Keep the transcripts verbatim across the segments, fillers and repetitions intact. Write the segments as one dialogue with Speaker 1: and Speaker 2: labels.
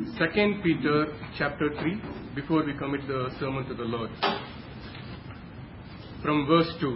Speaker 1: Second Peter chapter three, before we commit the sermon to the Lord. From verse two.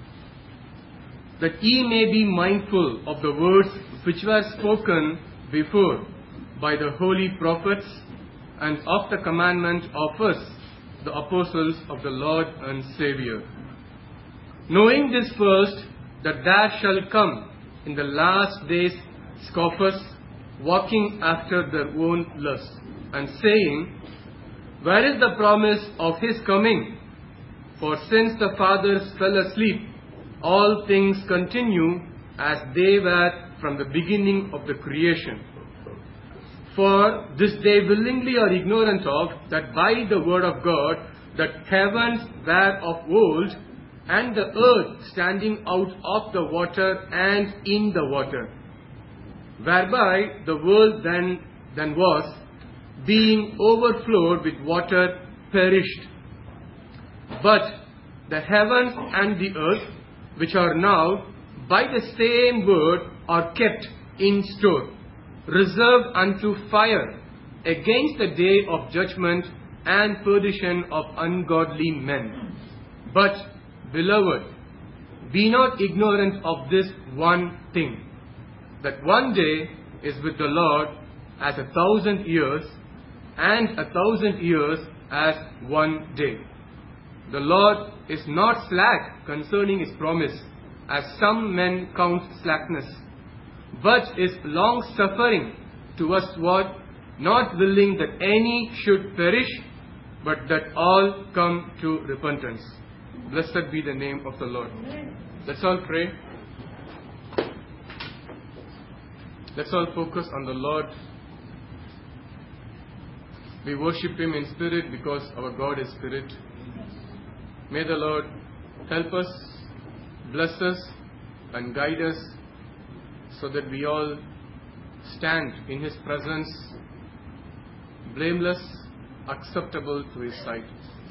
Speaker 1: That ye may be mindful of the words which were spoken before by the holy prophets, and of the commandment of us, the apostles of the Lord and Saviour. Knowing this first, that there shall come in the last days scoffers, walking after their own lusts, and saying, Where is the promise of his coming? For since the fathers fell asleep, all things continue as they were from the beginning of the creation. For this they willingly are ignorant of, that by the word of God, that heavens were of old, and the earth standing out of the water and in the water, whereby the world then, then was, being overflowed with water, perished. But the heavens and the earth, which are now by the same word, are kept in store, reserved unto fire, against the day of judgment and perdition of ungodly men. But, beloved, be not ignorant of this one thing, that one day is with the Lord as a thousand years, and a thousand years as one day. The Lord is not slack concerning his promise, as some men count slackness, but is long-suffering towards, not willing that any should perish, but that all come to repentance. Blessed be the name of the Lord. Let's all pray. Let's all focus on the Lord. We worship him in spirit because our God is spirit. May the Lord help us, bless us, and guide us, so that we all stand in his presence, blameless, acceptable to his sight.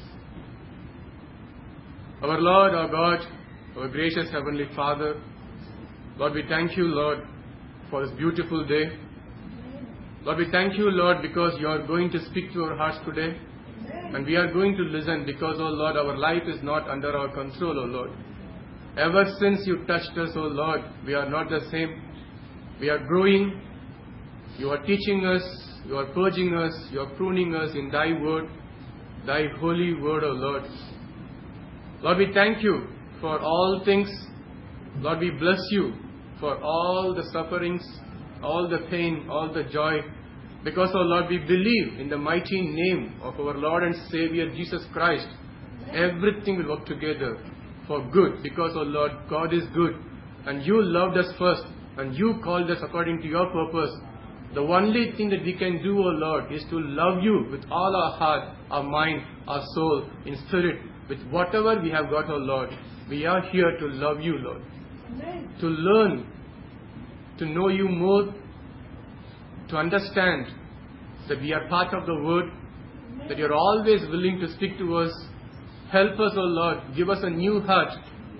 Speaker 1: Our Lord, our God, our gracious Heavenly Father, Lord, we thank you, Lord, for this beautiful day. Lord, we thank you, Lord, because you are going to speak to our hearts today. And we are going to listen because, oh Lord, our life is not under our control, oh Lord. Ever since you touched us, oh Lord, we are not the same. We are growing. You are teaching us. You are purging us. You are pruning us in thy word, thy holy word, oh Lord. Lord, we thank you for all things. Lord, we bless you for all the sufferings, all the pain, all the joy. Because, oh Lord, we believe in the mighty name of our Lord and Savior Jesus Christ. Everything will work together for good. Because, oh Lord, God is good. And you loved us first. And you called us according to your purpose. The only thing that we can do, oh Lord, is to love you with all our heart, our mind, our soul, in spirit. With whatever we have got, oh Lord. We are here to love you, Lord. Amen. To learn, to know you more, to understand that we are part of the Word, that you are always willing to speak to us. Help us, O Lord. Give us a new heart.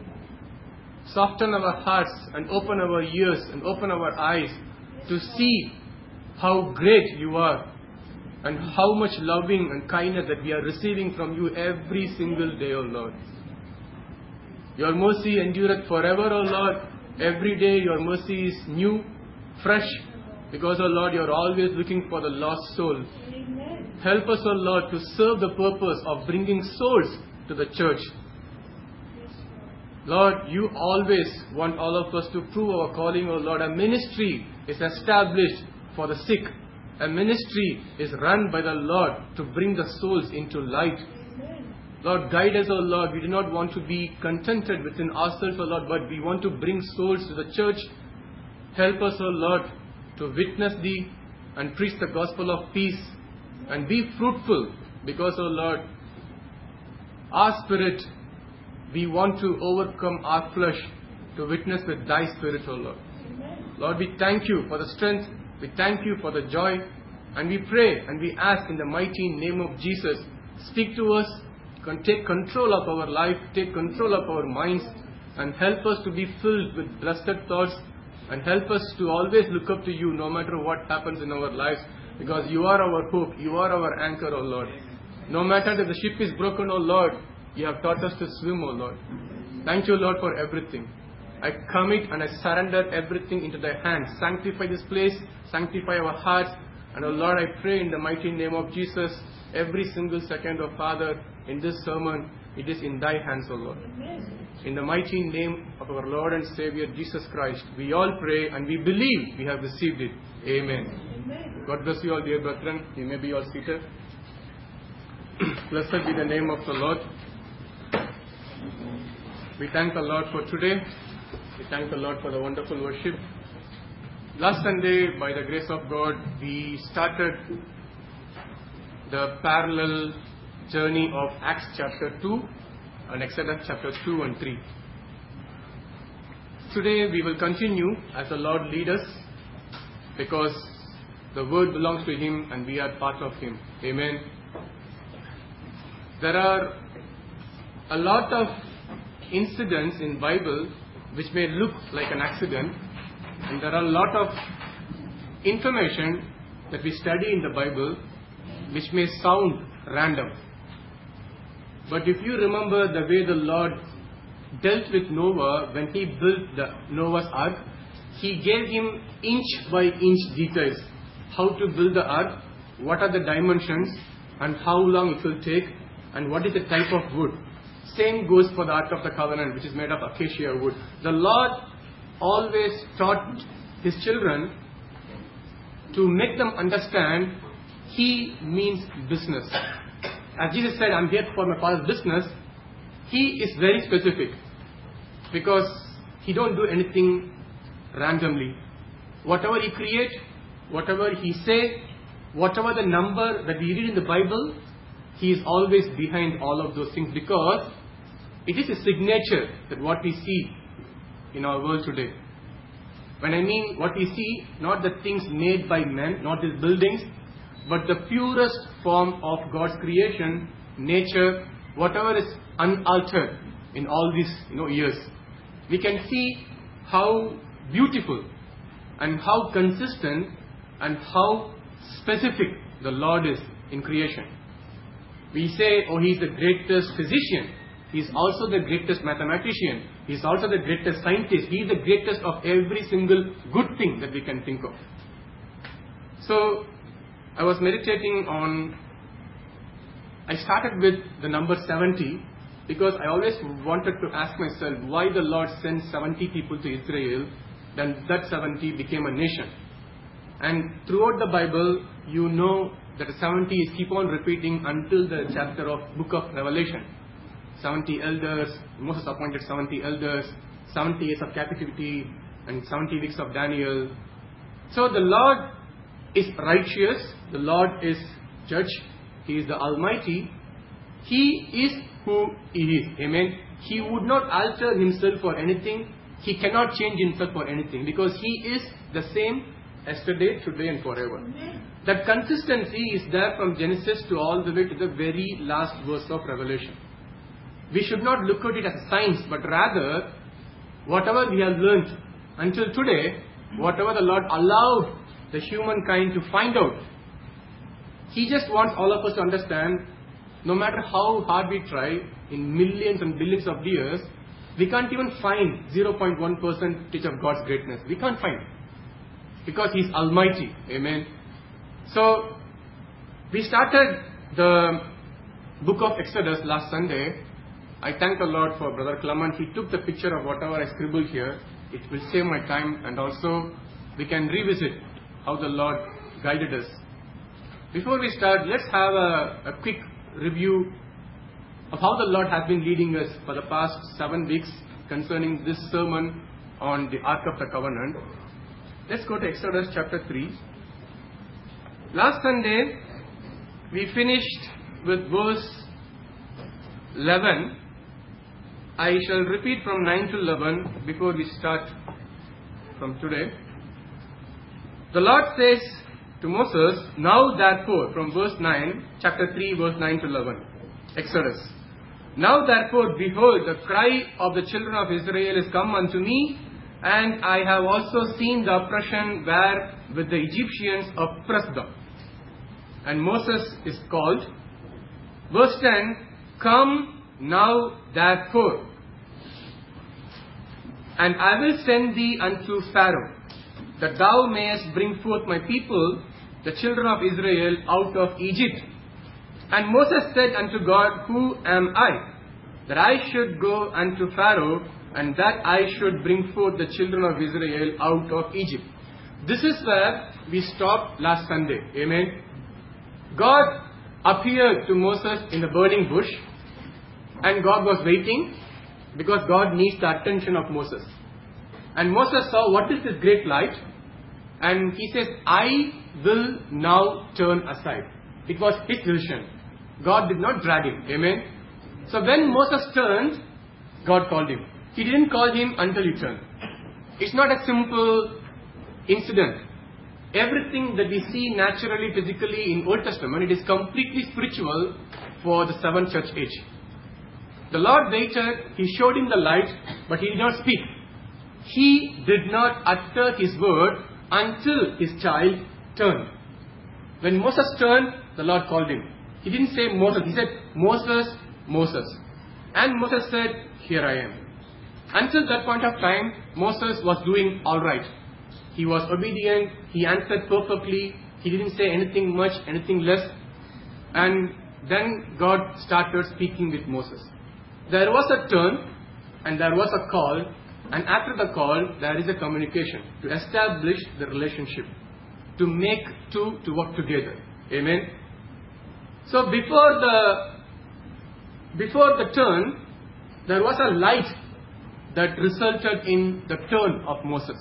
Speaker 1: Soften our hearts and open our ears and open our eyes to see how great you are and how much loving and kindness that we are receiving from you every single day, O Lord. Your mercy endureth forever, O Lord. Every day your mercy is new, fresh. Because, O Lord, you are always looking for the lost soul. Amen. Help us, O Lord, to serve the purpose of bringing souls to the church. Yes, Lord. Lord, you always want all of us to prove our calling, O Lord. A ministry is established for the sick. A ministry is run by the Lord to bring the souls into light. Amen. Lord, guide us, O Lord. We do not want to be contented within ourselves, O Lord, but we want to bring souls to the church. Help us, O Lord, to witness thee and preach the gospel of peace and be fruitful, because, O Lord, our spirit, we want to overcome our flesh to witness with thy spirit, O Lord. Amen. Lord, we thank you for the strength, we thank you for the joy, and we pray and we ask in the mighty name of Jesus, speak to us, take control of our life, take control of our minds, and help us to be filled with blessed thoughts, and help us to always look up to you no matter what happens in our lives. Because you are our hope, you are our anchor, O Lord. No matter that the ship is broken, O Lord, you have taught us to swim, O Lord. Thank you, Lord, for everything. I commit and I surrender everything into thy hands. Sanctify this place, sanctify our hearts. And, O Lord, I pray in the mighty name of Jesus, every single second, O Father, in this sermon, it is in thy hands, O Lord. In the mighty name of our Lord and Savior, Jesus Christ, we all pray and we believe we have received it. Amen. Amen. God bless you all, dear brethren. You may be all seated. Blessed be the name of the Lord. We thank the Lord for today. We thank the Lord for the wonderful worship. Last Sunday, by the grace of God, we started the parallel journey of Acts chapter two and Exodus chapter two and three. Today we will continue as the Lord leads us, because the word belongs to Him and we are part of Him. Amen. There are a lot of incidents in Bible which may look like an accident, and there are a lot of information that we study in the Bible which may sound random. But if you remember the way the Lord dealt with Noah when He built the Noah's ark, He gave him inch by inch details. How to build the ark, what are the dimensions, and how long it will take, and what is the type of wood. Same goes for the Ark of the Covenant, which is made of acacia wood. The Lord always taught His children to make them understand He means business. As Jesus said, I'm here for my Father's business, He is very specific, because He don't do anything randomly. Whatever He create, whatever He say, whatever the number that we read in the Bible, He is always behind all of those things, because it is a signature that what we see in our world today. When I mean what we see, not the things made by men, not these buildings, but the purest form of God's creation, nature, whatever is unaltered in all these you know, years. We can see how beautiful and how consistent and how specific the Lord is in creation. We say, oh, He is the greatest physician. He is also the greatest mathematician. He is also the greatest scientist. He is the greatest of every single good thing that we can think of. So, I was meditating on, I started with the number seventy, because I always wanted to ask myself why the Lord sent seventy people to Israel, then that seventy became a nation. And throughout the Bible, you know that seventy is keep on repeating until the chapter of book of Revelation. seventy elders, Moses appointed seventy elders, seventy years of captivity, and seventy weeks of Daniel. So the Lord is righteous, the Lord is judge, He is the Almighty, He is who He is. Amen. He would not alter Himself for anything, He cannot change Himself for anything, because He is the same yesterday, today and forever. Amen. That consistency is there from Genesis to all the way to the very last verse of Revelation. We should not look at it as a science, but rather, whatever we have learnt until today, whatever the Lord allowed the humankind to find out, He just wants all of us to understand, no matter how hard we try, in millions and billions of years, we can't even find zero point one percentage of God's greatness. We can't find it. Because He is Almighty. Amen. So, we started the book of Exodus last Sunday. I thank the Lord for Brother Clement. He took the picture of whatever I scribbled here. It will save my time, and also we can revisit how the Lord guided us. Before we start, let's have a, a quick review of how the Lord has been leading us for the past seven weeks concerning this sermon on the Ark of the Covenant. Let's go to Exodus chapter three. Last Sunday, we finished with verse eleven. I shall repeat from nine to eleven before we start from today. The Lord says to Moses, now therefore, from verse nine, chapter three, verse nine to eleven, Exodus. Now therefore, behold, the cry of the children of Israel is come unto me, and I have also seen the oppression wherewith the Egyptians oppressed them. and Moses is called. Verse ten, come now therefore, and I will send thee unto Pharaoh, that thou mayest bring forth my people, the children of Israel, out of Egypt. And Moses said unto God, who am I, that I should go unto Pharaoh, and that I should bring forth the children of Israel out of Egypt. This is where we stopped last Sunday. Amen. God appeared to Moses in the burning bush, and God was waiting because God needs the attention of Moses. And Moses saw, what is this great light? And he says, I will now turn aside. It was his decision. God did not drag him. Amen. So when Moses turned, God called him. He didn't call him until he turned. It's not a simple incident. Everything that we see naturally, physically in Old Testament, it is completely spiritual for the seventh church age. The Lord waited, He showed him the light, but He did not speak. He did not utter His word until His child turned. When Moses turned, the Lord called him. He didn't say Moses, He said, Moses, Moses. And Moses said, here I am. Until that point of time, Moses was doing alright. He was obedient, he answered perfectly, he didn't say anything much, anything less. And then God started speaking with Moses. There was a turn, and there was a call, and after the call, there is a communication to establish the relationship, to make two to work together. Amen. So before the before the turn, there was a light that resulted in the turn of Moses.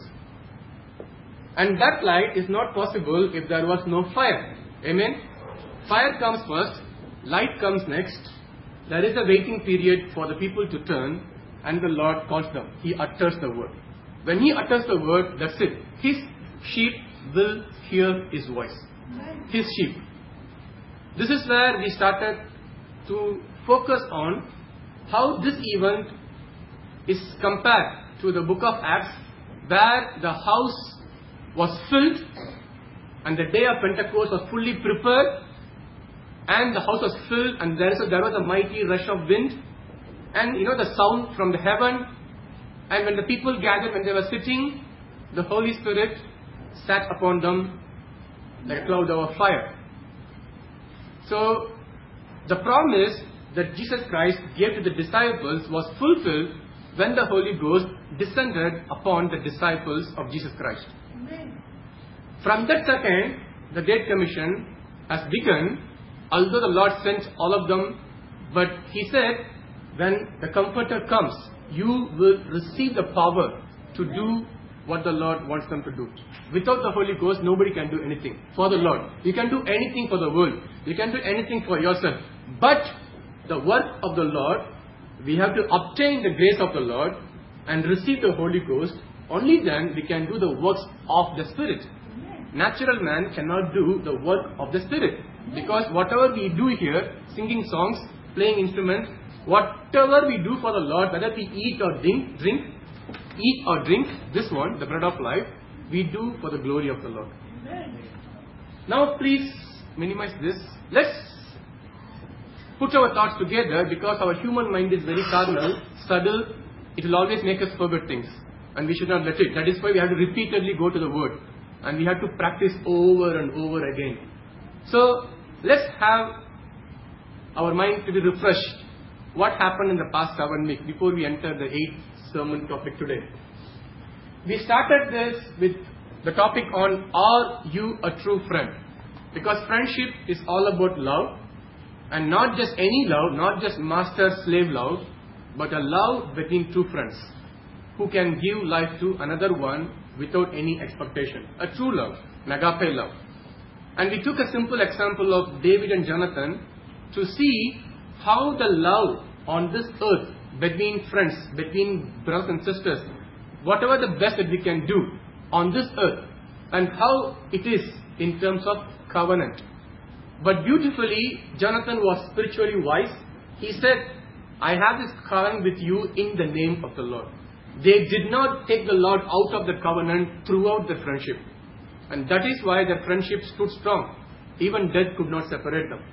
Speaker 1: And that light is not possible if there was no fire. Amen. Fire comes first, light comes next. There is a waiting period for the people to turn, and the Lord calls them. He utters the word. When He utters the word, that's it. His sheep will hear His voice. His sheep. This is where we started to focus on how this event is compared to the book of Acts, where the house was filled and the day of Pentecost was fully prepared, and the house was filled, and there, is a, there was a mighty rush of wind, and you know the sound from the heaven, and when the people gathered, when they were sitting, the Holy Spirit sat upon them like a cloud over fire. So the promise that Jesus Christ gave to the disciples was fulfilled when the Holy Ghost descended upon the disciples of Jesus Christ. Amen. From that second, the Great Commission has begun, although the Lord sent all of them, but He said, when the Comforter comes, you will receive the power to do what the Lord wants them to do. Without the Holy Ghost, nobody can do anything for the Lord. You can do anything for the world. You can do anything for yourself. But the work of the Lord, we have to obtain the grace of the Lord and receive the Holy Ghost. Only then we can do the works of the Spirit. Natural man cannot do the work of the Spirit. Because whatever we do here, singing songs, playing instruments, whatever we do for the Lord, whether we eat or drink, drink, eat or drink, this one, the bread of life, we do for the glory of the Lord. Now please minimize this. Let's put our thoughts together, because our human mind is very carnal, subtle. It will always make us forget things, and we should not let it. That is why we have to repeatedly go to the Word, and we have to practice over and over again. So let's have our mind to be refreshed. What happened in the past seven weeks before we enter the eighth sermon topic today? We started this with the topic on, are you a true friend? Because friendship is all about love, and not just any love, not just master-slave love, but a love between two friends who can give life to another one without any expectation. A true love, an agape love. And we took a simple example of David and Jonathan to see how the love on this earth between friends, between brothers and sisters, whatever the best that we can do on this earth, and how it is in terms of covenant. But beautifully, Jonathan was spiritually wise. He said, I have this covenant with you in the name of the Lord. They did not take the Lord out of the covenant throughout the friendship. And that is why their friendship stood strong. Even death could not separate them.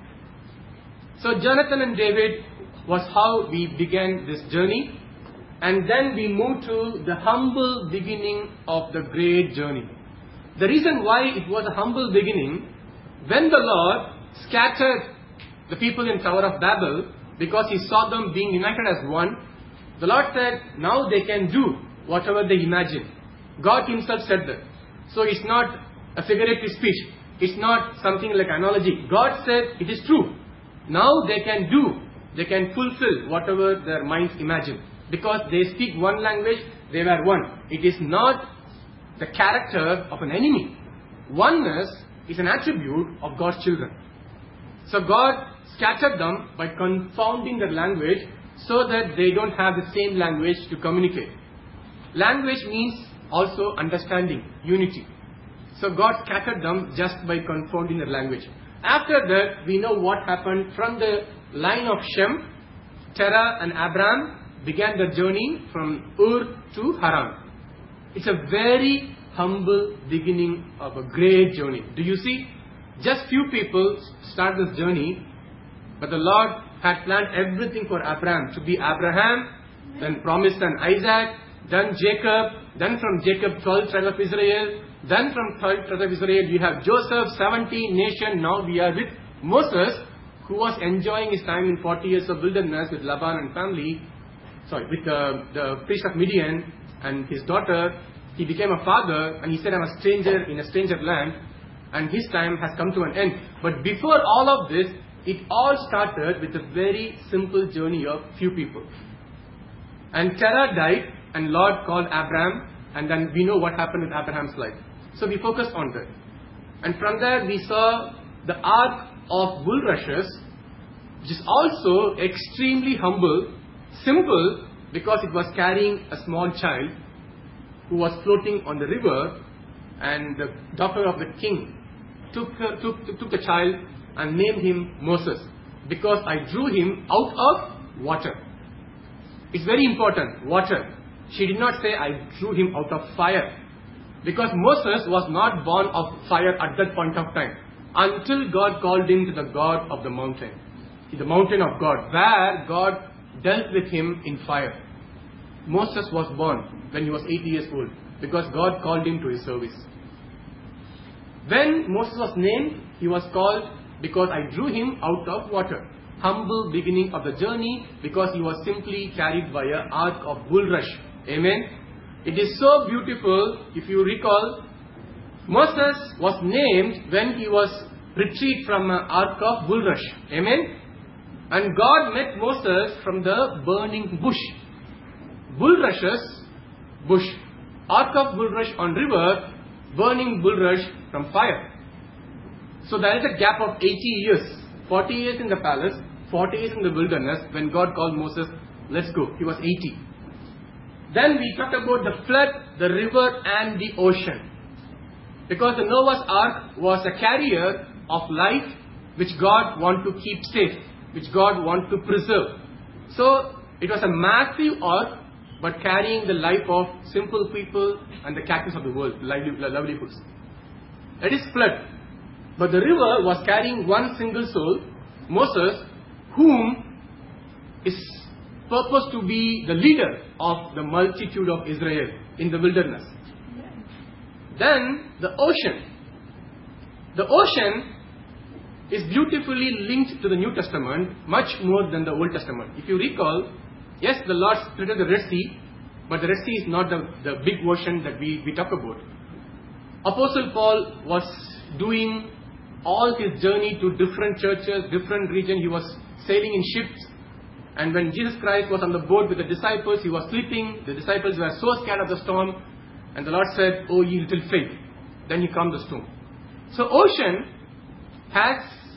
Speaker 1: So Jonathan and David was how we began this journey. And then we moved to the humble beginning of the great journey. The reason why it was a humble beginning, when the Lord scattered the people in Tower of Babel, because He saw them being united as one, the Lord said, now they can do whatever they imagine. God Himself said that. So it's not a figurative speech. It's not something like analogy. God said it is true. Now they can do, they can fulfill whatever their minds imagine. Because they speak one language, they were one. It is not the character of an enemy. Oneness is an attribute of God's children. So God scattered them by confounding their language so that they don't have the same language to communicate. Language means also understanding, unity. So God scattered them just by confounding their language. After that, we know what happened from the line of Shem. Terah and Abraham began their journey from Ur to Haran. It's a very humble beginning of a great journey. Do you see? Just few people start this journey, but the Lord had planned everything for Abraham to be Abraham, then promised son Isaac, then Jacob, then from Jacob twelve tribes of Israel, then from twelve tribes of Israel you have Joseph, seventy nation. Now we are with Moses, who was enjoying his time in forty years of wilderness with Laban and family, sorry, with the, the priest of Midian and his daughter. He became a father and he said, I'm a stranger in a stranger land, and his time has come to an end. But before all of this, it all started with a very simple journey of few people. And Terah died, and Lord called Abraham, and then we know what happened with Abraham's life. So we focused on that. And from there we saw the ark of bulrushes, which is also extremely humble, simple, because it was carrying a small child who was floating on the river, and the daughter of the king took, uh, took, took the child and named him Moses, because I drew him out of water. It's very important, water. She did not say I drew him out of fire, because Moses was not born of fire at that point of time, until God called him to the God of the mountain, the mountain of God, where God dealt with him in fire. Moses was born when he was eighty years old, because God called him to his service. When Moses was named, he was called because I drew him out of water. Humble beginning of the journey, because he was simply carried by an ark of bulrush. Amen. It is so beautiful. If you recall, Moses was named when he was retrieved from an ark of bulrush. Amen. And God met Moses from the burning bush. Bulrushes, bush. Ark of bulrush on river, burning bulrush from fire. So there is a gap of eighty years. forty years in the palace, forty years in the wilderness. When God called Moses, let's go. He was eighty. Then we talked about the flood, the river and the ocean. Because the Noah's Ark was a carrier of life which God wanted to keep safe, which God wanted to preserve. So it was a massive ark, but carrying the life of simple people and the captives of the world, livelihoods. That is flood. But the river was carrying one single soul, Moses, whom is purposed to be the leader of the multitude of Israel in the wilderness. Then the ocean. The ocean is beautifully linked to the New Testament much more than the Old Testament. If you recall, yes, the Lord split the Red Sea, but the Red Sea is not the, the big ocean that we, we talk about. Apostle Paul was doing all his journey to different churches, different regions. He was sailing in ships. And when Jesus Christ was on the boat with the disciples, he was sleeping. The disciples were so scared of the storm. And the Lord said, "Oh, ye little faith." Then he calmed the storm. So ocean has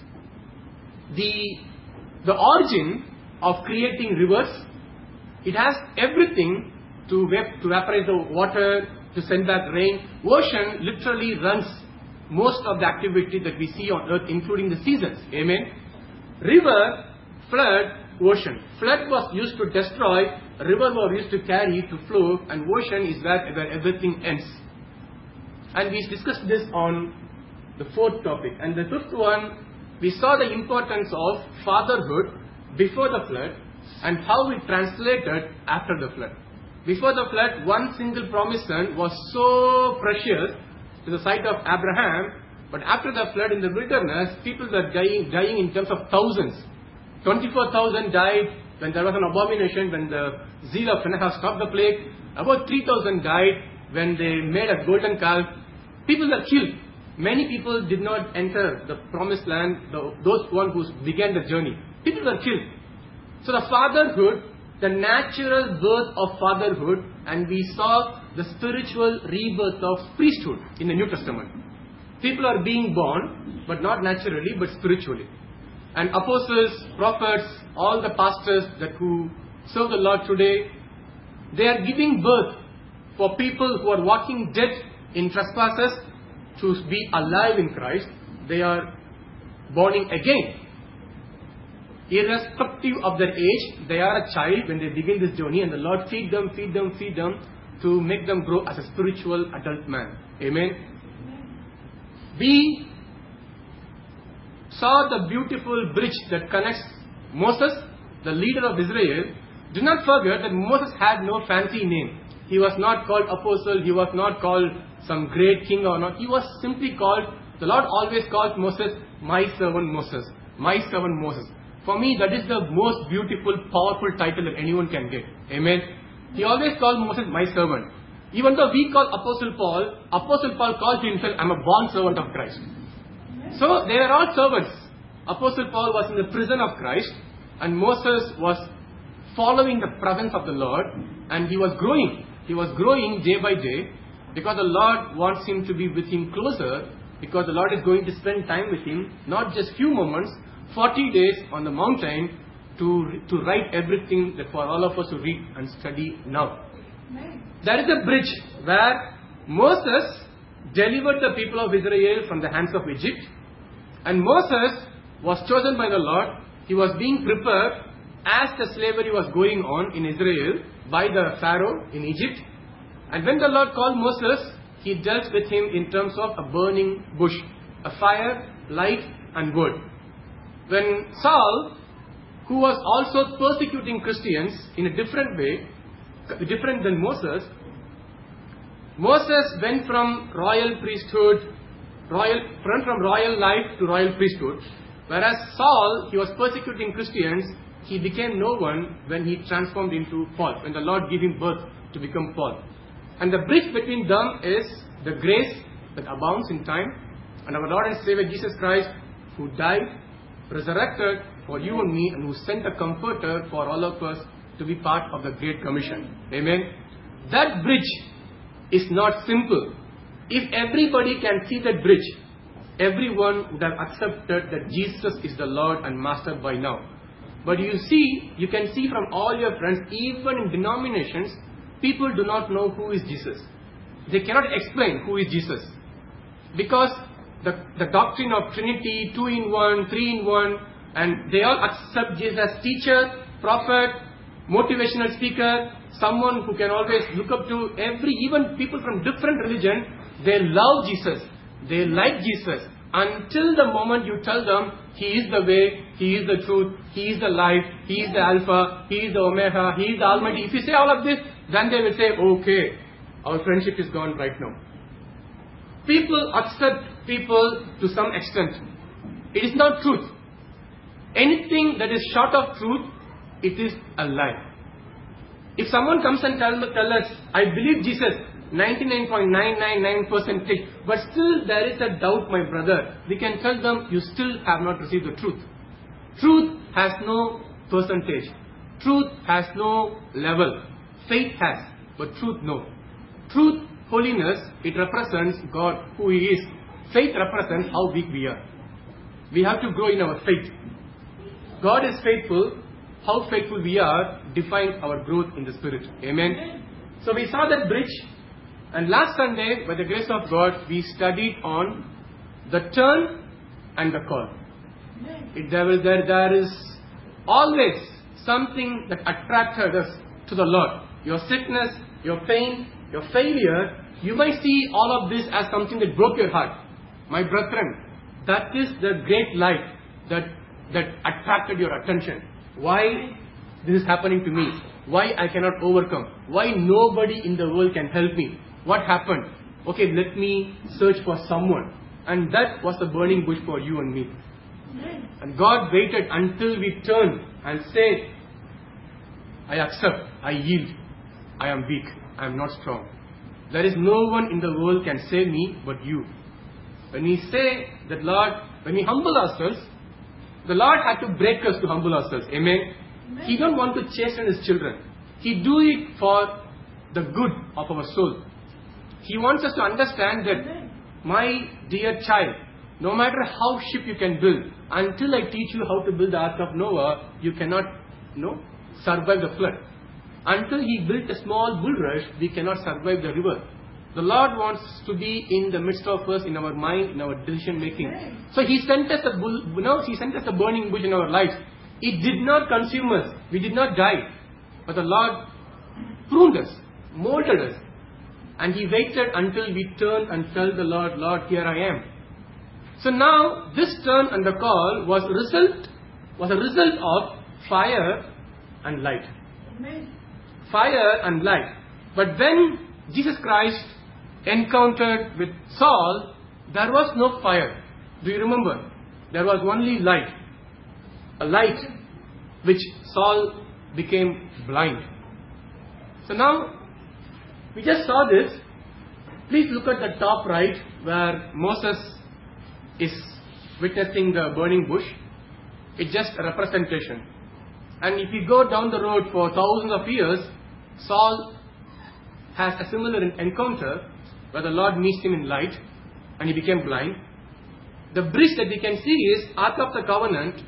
Speaker 1: the, the origin of creating rivers. It has everything to, vap- to evaporate the water, to send back rain. Ocean literally runs most of the activity that we see on earth, including the seasons. Amen. River, flood, ocean. Flood was used to destroy, river was used to carry, to flow, and ocean is where, where everything ends. And we discussed this on the fourth topic. And the fifth one, we saw the importance of fatherhood before the flood and how it translated after the flood. Before the flood, one single promised son was so precious to the sight of Abraham, but after the flood in the wilderness, people were dying, dying in terms of thousands. twenty-four thousand died when there was an abomination, when the zeal of Phinehas stopped the plague. About three thousand died when they made a golden calf. People were killed. Many people did not enter the promised land, the, those one who began the journey. People were killed. So the fatherhood, the natural birth of fatherhood, and we saw the spiritual rebirth of priesthood in the New Testament. People are being born, but not naturally, but spiritually. And apostles, prophets, all the pastors that who serve the Lord today, they are giving birth for people who are walking dead in trespasses to be alive in Christ. They are born again. Irrespective of their age, they are a child when they begin this journey, and the Lord feed them, feed them, feed them to make them grow as a spiritual adult man. Amen. We saw the beautiful bridge that connects Moses, the leader of Israel. Do not forget that Moses had no fancy name. He was not called apostle, he was not called some great king or not. He was simply called, the Lord always calls Moses, my servant Moses, my servant Moses. For me, that is the most beautiful, powerful title that anyone can get. Amen. He always called Moses my servant. Even though we call Apostle Paul, Apostle Paul calls himself, I'm a born servant of Christ. So they are all servants. Apostle Paul was in the prison of Christ, and Moses was following the presence of the Lord, and he was growing. He was growing day by day, because the Lord wants him to be with him closer, because the Lord is going to spend time with him, not just few moments, forty days on the mountain to, to write everything that for all of us to read and study now. There is a bridge where Moses delivered the people of Israel from the hands of Egypt, and Moses was chosen by the Lord. He was being prepared as the slavery was going on in Israel by the Pharaoh in Egypt. And when the Lord called Moses, he dealt with him in terms of a burning bush, a fire, light and word. When Saul, who was also persecuting Christians in a different way, different than Moses, Moses went from royal priesthood, royal, went from royal life to royal priesthood, whereas Saul, he was persecuting Christians. He became no one when he transformed into Paul, when the Lord gave him birth to become Paul. And the bridge between them is the grace that abounds in time, and our Lord and Savior Jesus Christ, who died, resurrected for you and me, and who sent a comforter for all of us to be part of the Great Commission. Amen. That bridge is not simple. If everybody can see that bridge, everyone would have accepted that Jesus is the Lord and Master by now. But you see, you can see from all your friends, even in denominations, people do not know who is Jesus. They cannot explain who is Jesus. Because the, the doctrine of Trinity, two in one, three in one, and they all accept Jesus as teacher, prophet, motivational speaker, someone who can always look up to every, even people from different religion, they love Jesus. They like Jesus. Until the moment you tell them, He is the way, He is the truth, He is the life, He is the Alpha, He is the Omega, He is the Almighty. If you say all of this, then they will say, okay, our friendship is gone right now. People accept people to some extent. It is not truth. Anything that is short of truth, it is a lie. If someone comes and tell, tell us, I believe Jesus, ninety-nine point nine nine nine percent, but still there is a doubt, my brother, we can tell them, you still have not received the truth. Truth has no percentage. Truth has no level. Faith has, but truth no. Truth, holiness, it represents God, who He is. Faith represents how weak we are. We have to grow in our faith. God is faithful. How faithful we are defines our growth in the Spirit. Amen. So we saw that bridge. And last Sunday, by the grace of God, we studied on the turn and the call. It, there, there, there is always something that attracted us to the Lord. Your sickness, your pain, your failure, you might see all of this as something that broke your heart. My brethren, that is the great light that, that attracted your attention. Why this is happening to me? Why I cannot overcome? Why nobody in the world can help me? What happened? Okay, let me search for someone. And that was the burning bush for you and me. And God waited until we turned and said, I accept, I yield, I am weak, I am not strong. There is no one in the world can save me but you. When we say that Lord, when we humble ourselves, the Lord had to break us to humble ourselves. Amen? Amen. He don't want to chasten His children. He do it for the good of our soul. He wants us to understand that, Amen. My dear child, no matter how ship you can build, until I teach you how to build the ark of Noah, you cannot, you know, survive the flood. Until He built a small bulrush, we cannot survive the river. The Lord wants to be in the midst of us, in our mind, in our decision making. So He sent us a bull, you know, He sent us a burning bush in our lives. It did not consume us. We did not die. But the Lord pruned us, molded us. And He waited until we turned and tell the Lord, Lord, here I am. So now, this turn and the call was a result, was a result of fire and light. Amen. Fire and light. But when Jesus Christ encountered with Saul, there was no fire. Do you remember? There was only light. A light which Saul became blind. So now, we just saw this. Please look at the top right where Moses is witnessing the burning bush. It's just a representation. And if you go down the road for thousands of years, Saul has a similar encounter where the Lord meets him in light and he became blind. The bridge that we can see is Ark of the Covenant,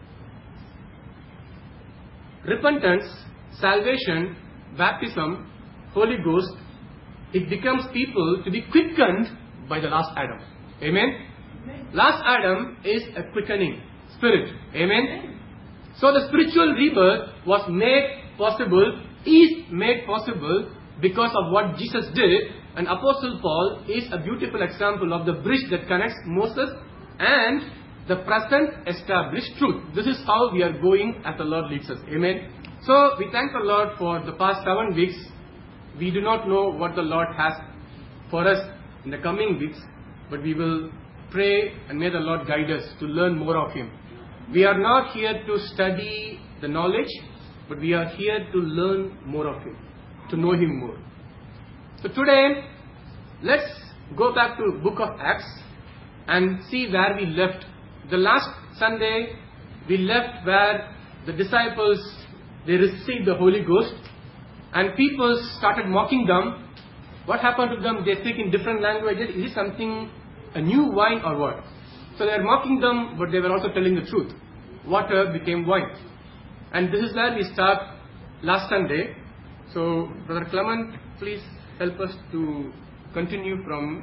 Speaker 1: repentance, salvation, baptism, Holy Ghost. It becomes people to be quickened by the last Adam. Amen? Amen. Last Adam is a quickening spirit. Amen? Amen? So the spiritual rebirth was made possible, is made possible because of what Jesus did. And Apostle Paul is a beautiful example of the bridge that connects Moses and the present established truth. This is how we are going as the Lord leads us. Amen? So we thank the Lord for the past seven weeks. We do not know what the Lord has for us in the coming weeks, but we will pray and may the Lord guide us to learn more of Him. We are not here to study the knowledge, but we are here to learn more of Him, to know Him more. So today, let's go back to Book of Acts and see where we left. The last Sunday, we left where the disciples, they received the Holy Ghost. And people started mocking them. What happened to them? They speak in different languages. Is it something, a new wine or what? So they are mocking them, but they were also telling the truth. Water became wine. And this is where we start last Sunday. So, Brother Clement, please help us to continue from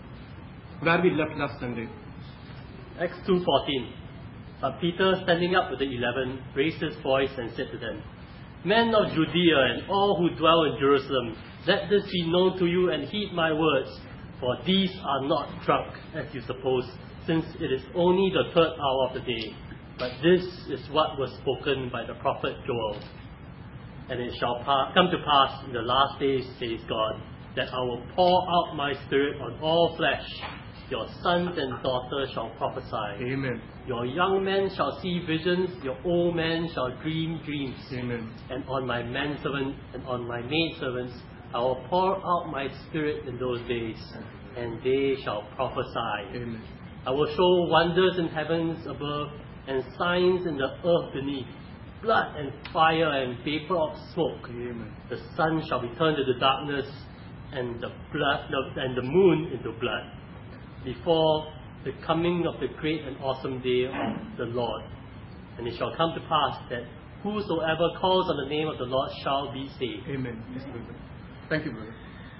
Speaker 1: where we left last Sunday.
Speaker 2: Acts two fourteen. But Peter, standing up with the eleven, raised his voice and said to them, Men of Judea and all who dwell in Jerusalem, let this be known to you and heed my words, for these are not drunk, as you suppose, since it is only the third hour of the day. But this is what was spoken by the prophet Joel. And it shall pa- come to pass in the last days, says God, that I will pour out my spirit on all flesh. Your sons and daughters shall prophesy.
Speaker 1: Amen.
Speaker 2: Your young men shall see visions, your old men shall dream dreams.
Speaker 1: Amen.
Speaker 2: And on my manservant and on my maidservants I will pour out my spirit in those days, and they shall prophesy.
Speaker 1: Amen.
Speaker 2: I will show wonders in heavens above and signs in the earth beneath, blood and fire and vapor of smoke.
Speaker 1: Amen.
Speaker 2: The sun shall be turned into darkness, and the blood and the moon into blood, before the coming of the great and awesome day of the Lord. And it shall come to pass that whosoever calls on the name of the Lord shall be saved.
Speaker 1: Amen. Yes, brother. Thank you, brother.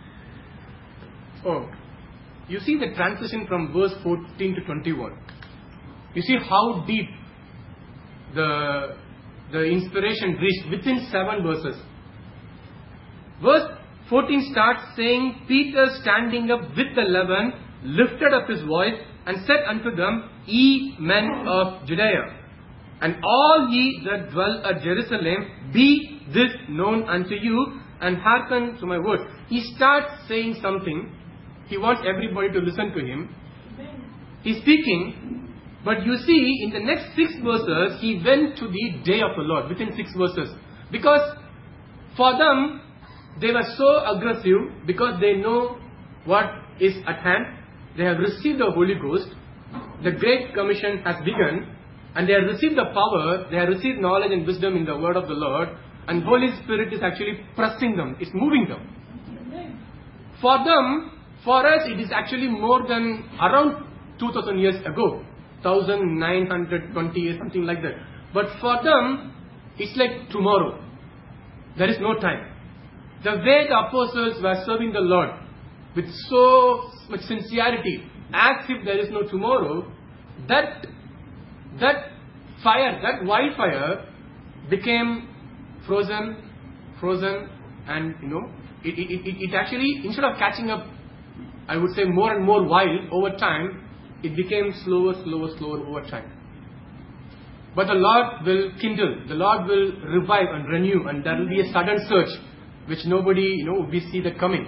Speaker 1: Oh, you see the transition from verse fourteen to twenty-one. You see how deep the, the inspiration reached within seven verses. Verse fourteen starts saying, Peter standing up with the eleven, lifted up his voice and said unto them, Ye men of Judea, and all ye that dwell at Jerusalem, be this known unto you, and hearken to my word. He starts saying something. He wants everybody to listen to him. He's speaking, but you see, in the next six verses, he went to the day of the Lord, within six verses. Because for them, they were so aggressive, because they know what is at hand. They have received the Holy Ghost. The Great Commission has begun. And they have received the power. They have received knowledge and wisdom in the word of the Lord. And Holy Spirit is actually pressing them. It's moving them. For them, for us, it is actually more than around two thousand years ago. one thousand nine hundred twenty years, something like that. But for them, it's like tomorrow. There is no time. The way the apostles were serving the Lord with so much sincerity, as if there is no tomorrow, that that fire, that wildfire became frozen, frozen, and you know, it, it, it, it actually, instead of catching up, I would say more and more wild over time, it became slower, slower, slower over time. But the Lord will kindle, the Lord will revive and renew, and there will be a sudden surge, which nobody, you know, we see that coming.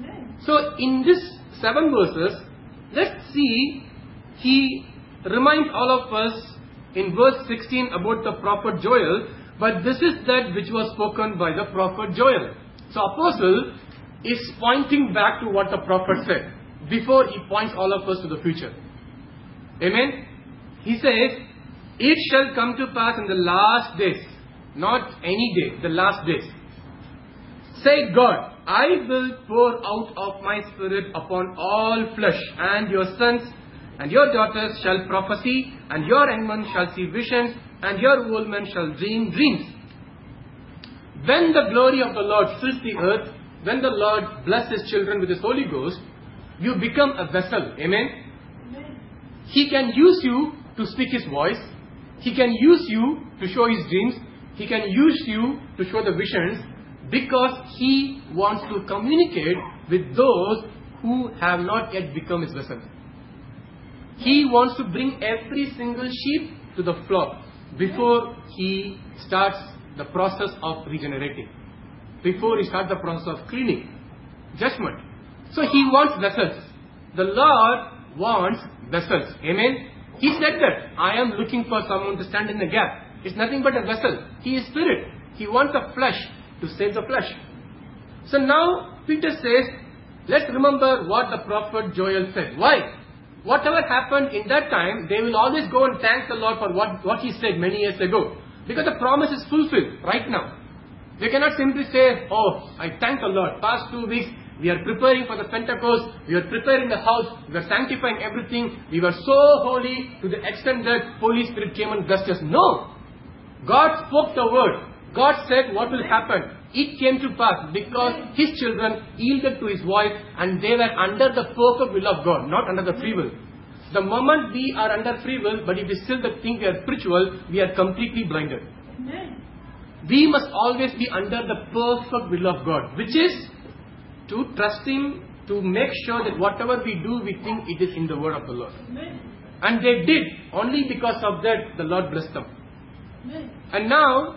Speaker 1: So in this seven verses, let's see, he reminds all of us in verse sixteen about the prophet Joel, but this is that which was spoken by the prophet Joel. So Apostle is pointing back to what the prophet said, before he points all of us to the future. Amen? He says, It shall come to pass in the last days, not any day, the last days. Said God, I will pour out of my spirit upon all flesh, and your sons and your daughters shall prophesy, and your young men shall see visions, and your old men shall dream dreams. When the glory of the Lord fills the earth, when the Lord blesses His children with His Holy Ghost, you become a vessel. Amen? Amen. He can use you to speak His voice. He can use you to show His dreams. He can use you to show the visions, because He wants to communicate with those who have not yet become His vessel. He wants to bring every single sheep to the flock before He starts the process of regenerating, before He starts the process of cleaning, judgment. So He wants vessels. The Lord wants vessels. Amen? He said that, I am looking for someone to stand in the gap. It's nothing but a vessel. He is spirit. He wants the flesh to save the flesh. So now Peter says, let's remember what the prophet Joel said. Why? Whatever happened in that time, they will always go and thank the Lord for what, what He said many years ago. Because the promise is fulfilled right now. They cannot simply say, oh, I thank the Lord. Past two weeks, we are preparing for the Pentecost. We are preparing the house. We are sanctifying everything. We were so holy to the extent that Holy Spirit came and blessed us. No. God spoke the word. God said what will happen. It came to pass because His children yielded to His voice, and they were under the perfect will of God, not under the free will. The moment we are under free will, but if we still think we are spiritual, we are completely blinded. Amen. We must always be under the perfect will of God, which is to trust Him, to make sure that whatever we do, we think it is in the word of the Lord. Amen. And they did. Only because of that, the Lord blessed them. Amen. And now,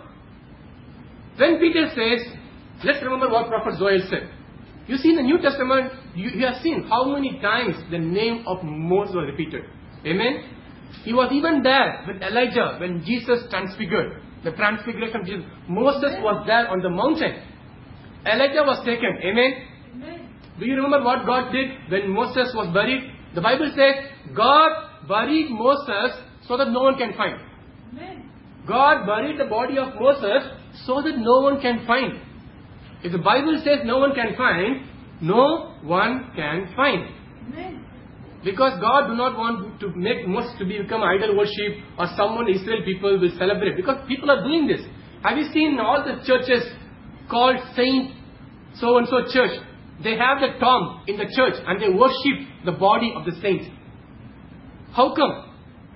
Speaker 1: when Peter says, let's remember what Prophet Joel said. You see in the New Testament, you, you have seen how many times the name of Moses was repeated. Amen? He was even there with Elijah when Jesus transfigured. The transfiguration of Jesus. Moses was there on the mountain. Elijah was taken. Amen? Amen? Do you remember what God did when Moses was buried? The Bible says, God buried Moses so that no one can find. Amen. God buried the body of Moses so that no one can find. If the Bible says no one can find, no one can find. Amen. Because God do not want to make Moses to become idol worship or someone Israel people will celebrate. Because people are doing this. Have you seen all the churches called Saint so-and-so church? They have the tomb in the church and they worship the body of the saint. How come?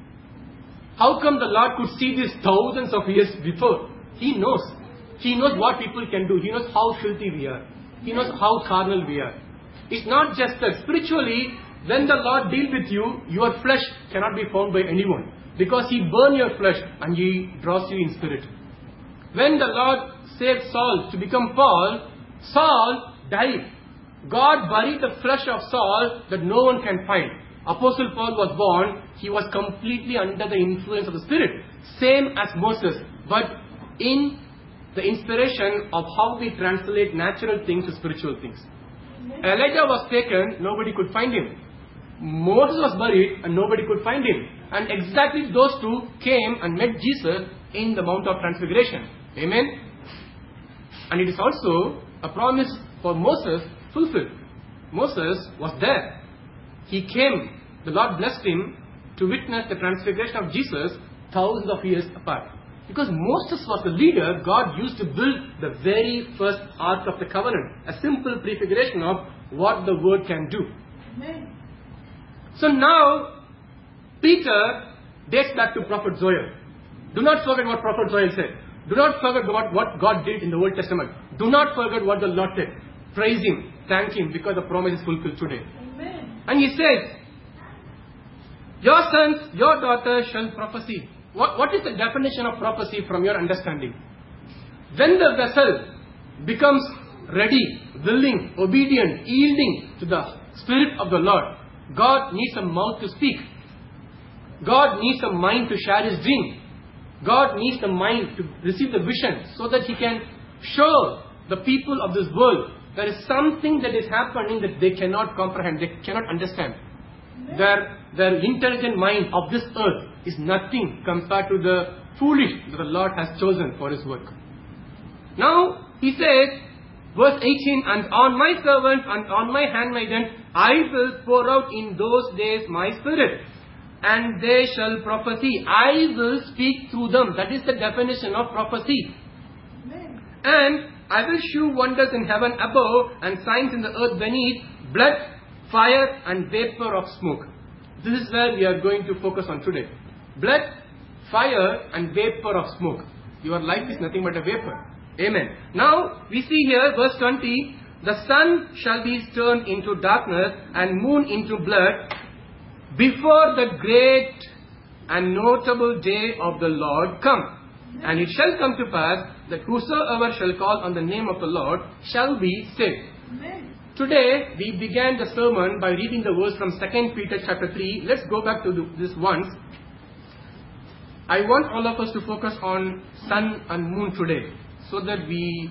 Speaker 1: How come the Lord could see this thousands of years before? He knows. He knows what people can do. He knows how filthy we are. He knows how carnal we are. It's not just that. Spiritually, when the Lord deals with you, your flesh cannot be found by anyone. Because He burns your flesh and He draws you in spirit. When the Lord saved Saul to become Paul, Saul died. God buried the flesh of Saul that no one can find. Apostle Paul was born, he was completely under the influence of the Spirit. Same as Moses, but in the inspiration of how we translate natural things to spiritual things. Elijah was taken, nobody could find him. Moses was buried and nobody could find him. And exactly those two came and met Jesus in the Mount of Transfiguration. Amen. And it is also a promise for Moses fulfilled. Moses was there. He came. The Lord blessed him to witness the transfiguration of Jesus thousands of years apart. Because Moses was the leader, God used to build the very first Ark of the Covenant. A simple prefiguration of what the Word can do. Amen. So now, Peter dates back to Prophet Joel. Do not forget what Prophet Joel said. Do not forget what, what God did in the Old Testament. Do not forget what the Lord said. Praise Him, thank Him, because the promise is fulfilled today.
Speaker 3: Amen.
Speaker 1: And He says, your sons, your daughters shall prophesy. What, what is the definition of prophecy from your understanding? When the vessel becomes ready, willing, obedient, yielding to the Spirit of the Lord, God needs a mouth to speak. God needs a mind to share His dream. God needs the mind to receive the vision so that He can show the people of this world there is something that is happening that they cannot comprehend, they cannot understand. Their, their intelligent mind of this earth is nothing compared to the foolish that the Lord has chosen for His work. Now, He says, verse eighteen, and on my servant and on my handmaiden I will pour out in those days my Spirit, and they shall prophesy. I will speak through them. That is the definition of prophecy. Amen. And I will shew wonders in heaven above and signs in the earth beneath, blood, fire and vapor of smoke. This is where we are going to focus on today. Blood, fire and vapor of smoke. Your life is nothing but a vapor. Amen. Now we see here verse twenty, the sun shall be turned into darkness and moon into blood before the great and notable day of the Lord come. And it shall come to pass that whosoever shall call on the name of the Lord shall be saved. Amen. Today we began the sermon by reading the verse from Second Peter chapter three. Let's go back to this once. I want all of us to focus on sun and moon today, so that we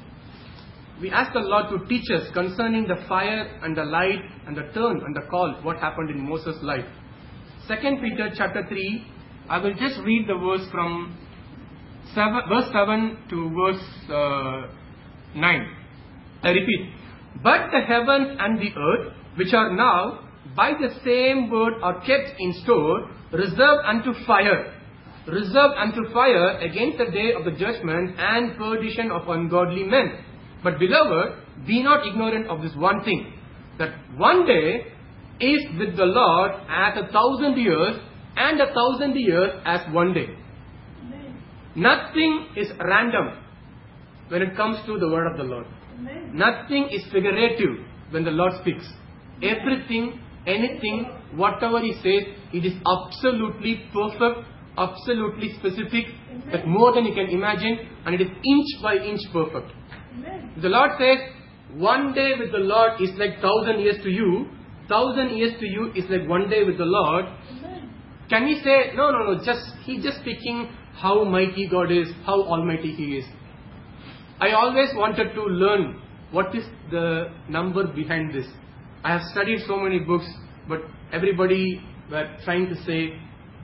Speaker 1: we ask the Lord to teach us concerning the fire and the light and the turn and the call, what happened in Moses' life. Second Peter chapter three, I will just read the verse from seven, verse seven to verse uh, nine. I repeat. But the heavens and the earth, which are now by the same word are kept in store, reserved unto fire, reserved unto fire against the day of the judgment and perdition of ungodly men. But beloved, be not ignorant of this one thing, that one day is with the Lord as a thousand years, and a thousand years as one day. Amen. Nothing is random when it comes to the word of the Lord. Amen. Nothing is figurative when the Lord speaks. Everything, anything, whatever He says, it is absolutely perfect, absolutely specific, Amen. That more than you can imagine, and it is inch by inch perfect. Amen. The Lord says, one day with the Lord is like thousand years to you, thousand years to you is like one day with the Lord. Amen. Can we say, no, no, no, just He's just speaking how mighty God is, how almighty He is. I always wanted to learn what is the number behind this. I have studied so many books, but everybody were trying to say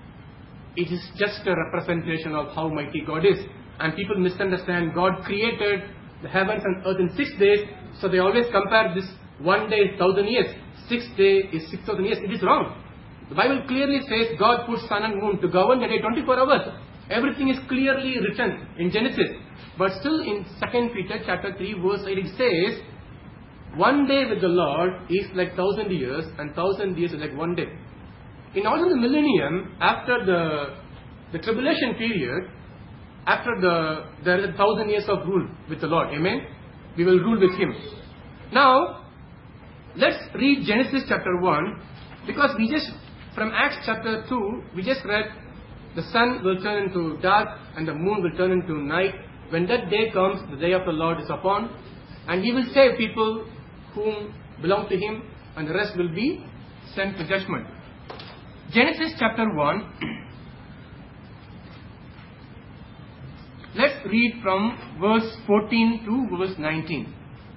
Speaker 1: it is just a representation of how mighty God is. And people misunderstand. God created the heavens and earth in six days, so they always compare this one day is thousand years, six day is six thousand years. It is wrong. The Bible clearly says God put sun and moon to govern the day twenty-four hours. Everything is clearly written in Genesis. But still in Second Peter chapter three verse eight it says, one day with the Lord is like thousand years, and thousand years is like one day. In also the millennium, after the the tribulation period, after the there is a thousand years of rule with the Lord. Amen. We will rule with Him. Now, let's read Genesis chapter one Because we just, from Acts chapter two, we just read, the sun will turn into dark and the moon will turn into night. When that day comes, the day of the Lord is upon, and He will save people whom belong to Him, and the rest will be sent to judgment. Genesis chapter one. Let's read from verse fourteen to verse nineteen.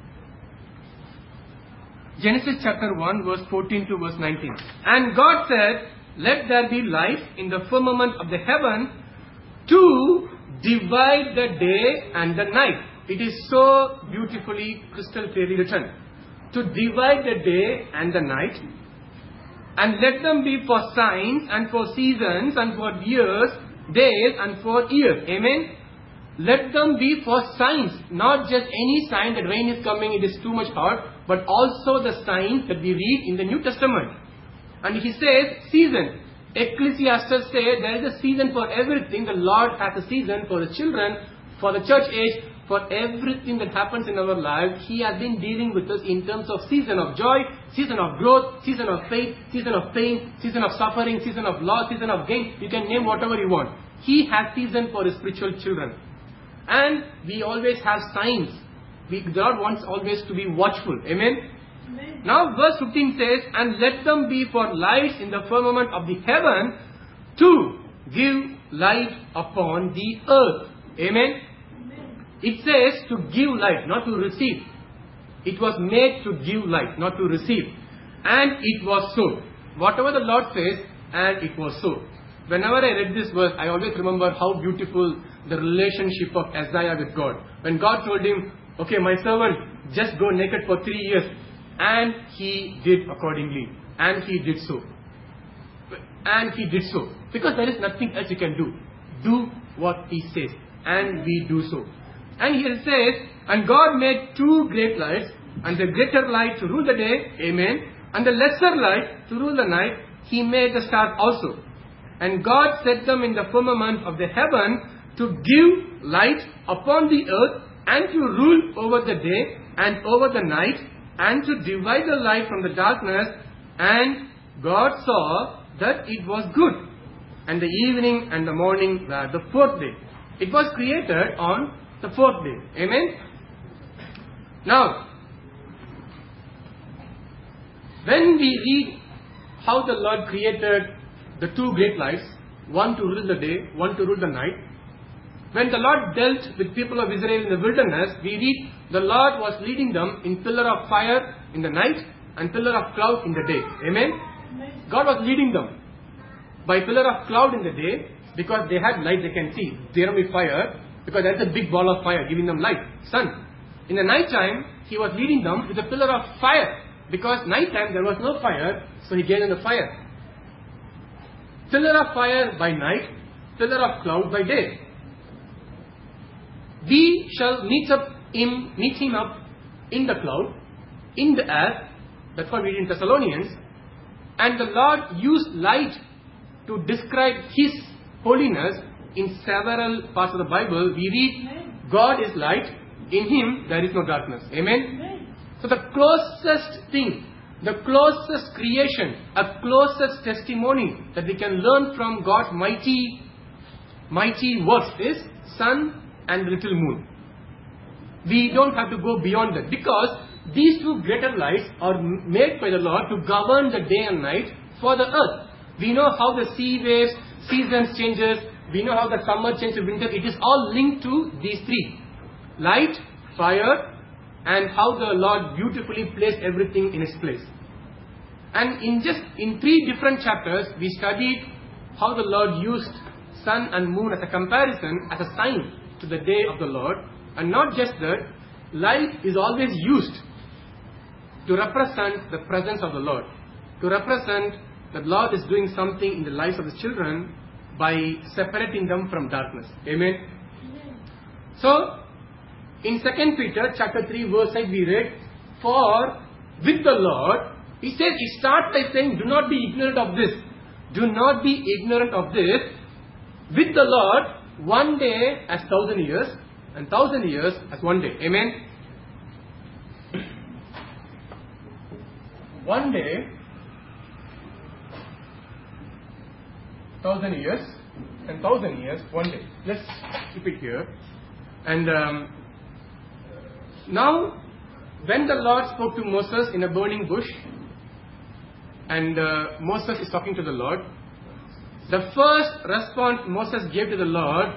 Speaker 1: Genesis chapter one, verse fourteen to verse nineteen. And God said, let there be light in the firmament of the heaven to divide the day and the night. It is so beautifully, crystal clearly written. To divide the day and the night. And let them be for signs and for seasons and for years, days and for years. Amen. Let them be for signs. Not just any sign that rain is coming, it is too much hot. But also the signs that we read in the New Testament. And He says, season. Ecclesiastes say there is a season for everything. The Lord has a season for the children, for the church age, for everything that happens in our life. He has been dealing with us in terms of season of joy, season of growth, season of faith, season of pain, season of suffering, season of loss, season of gain. You can name whatever you want. He has season for His spiritual children. And we always have signs. We, God wants always to be watchful. Amen? Amen. Now verse fifteen says, and let them be for lights in the firmament of the heaven to give light upon the earth. Amen? Amen. It says to give light, not to receive. It was made to give light, not to receive. And it was so. Whatever the Lord says, and it was so. Whenever I read this verse, I always remember how beautiful the relationship of Isaiah with God. When God told him, okay, my servant, just go naked for three years. And he did accordingly. And he did so. And he did so. Because there is nothing else you can do. Do what He says. And we do so. And here it says, and God made two great lights, and the greater light to rule the day, amen, and the lesser light to rule the night. He made the stars also. And God set them in the firmament of the heaven to give light upon the earth, and to rule over the day and over the night, and to divide the light from the darkness. And God saw that it was good. And the evening and the morning were the fourth day. It was created on the fourth day. Amen? Now, when we read how the Lord created the two great lights, one to rule the day, one to rule the night, when the Lord dealt with people of Israel in the wilderness, we read the Lord was leading them in pillar of fire in the night and pillar of cloud in the day. Amen? Amen. God was leading them by pillar of cloud in the day, because they had light, they can see. There will be fire, because there is a big ball of fire giving them light, sun. In the night time, He was leading them with a pillar of fire, because night time there was no fire, so He gave them the fire. Pillar of fire by night, pillar of cloud by day. We shall meet up him, meet him up in the cloud, in the air. That's what we read in Thessalonians. And the Lord used light to describe His holiness in several parts of the Bible. We read, Amen. God is light, in Him there is no darkness. Amen? Amen. So the closest thing, the closest creation, a closest testimony that we can learn from God's mighty, mighty works is sun and little moon. We don't have to go beyond that, because these two greater lights are made by the Lord to govern the day and night for the earth. We know how the sea waves, seasons changes. We know how the summer changes to winter. It is all linked to these three. Light, fire, and how the Lord beautifully placed everything in its place. And in just in three different chapters, we studied how the Lord used sun and moon as a comparison, as a sign to the day of the Lord. And not just that, light is always used to represent the presence of the Lord, to represent that the Lord is doing something in the lives of His children by separating them from darkness. Amen? Amen. So, in Second Peter chapter three verse eight we read, for with the Lord, he says, he starts by saying, do not be ignorant of this. Do not be ignorant of this. With the Lord, one day as thousand years, and thousand years as one day. Amen? One day thousand years, and thousand years, one day. Let's keep it here. And um, now, when the Lord spoke to Moses in a burning bush, and uh, Moses is talking to the Lord, the first response Moses gave to the Lord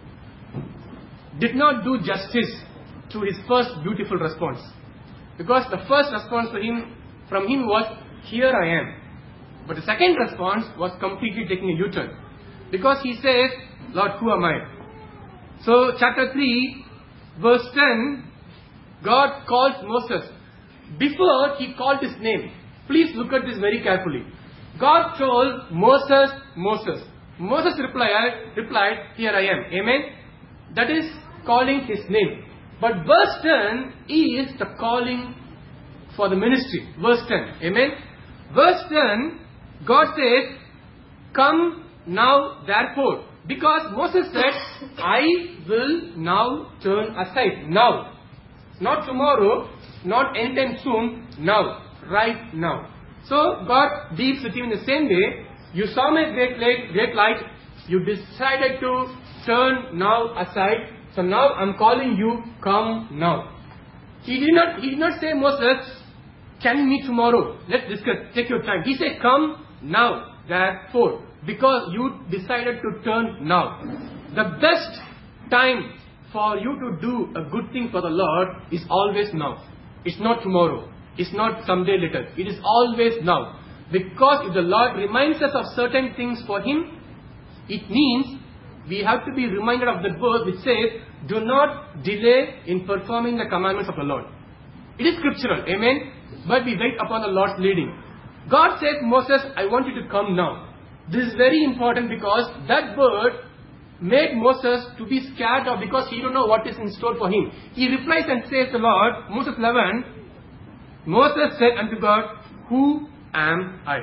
Speaker 1: did not do justice to his first beautiful response. Because the first response to him, from him was, "Here I am." But the second response was completely taking a U-turn. Because he says, "Lord, who am I?" So chapter three, verse ten, God calls Moses. Before he called his name, please look at this very carefully. God told Moses, Moses. Moses replied, replied, "Here I am." Amen? That is calling his name. But verse ten is the calling for the ministry. Verse ten. Amen? Verse ten, God says, "Come now therefore." Because Moses said, "I will now turn aside." Now. Not tomorrow, not anytime soon, now. Right now. So God deals with him in the same way. You saw my great light, great light. You decided to turn now aside. So now I'm calling you, come now. He did not, he did not say, "Moses, can you meet tomorrow? Let's discuss. Take your time." He said, "Come now, therefore." Because you decided to turn now. The best time for you to do a good thing for the Lord is always now. It's not tomorrow. It's not someday later. It is always now. Because if the Lord reminds us of certain things for Him, it means we have to be reminded of that verse which says, "Do not delay in performing the commandments of the Lord." It is scriptural, amen? But we wait upon the Lord's leading. God says, "Moses, I want you to come now." This is very important because that word made Moses to be scared of, because he don't know what is in store for him. He replies and says to the Lord, Moses eleven, Moses said unto God, "Who am I?"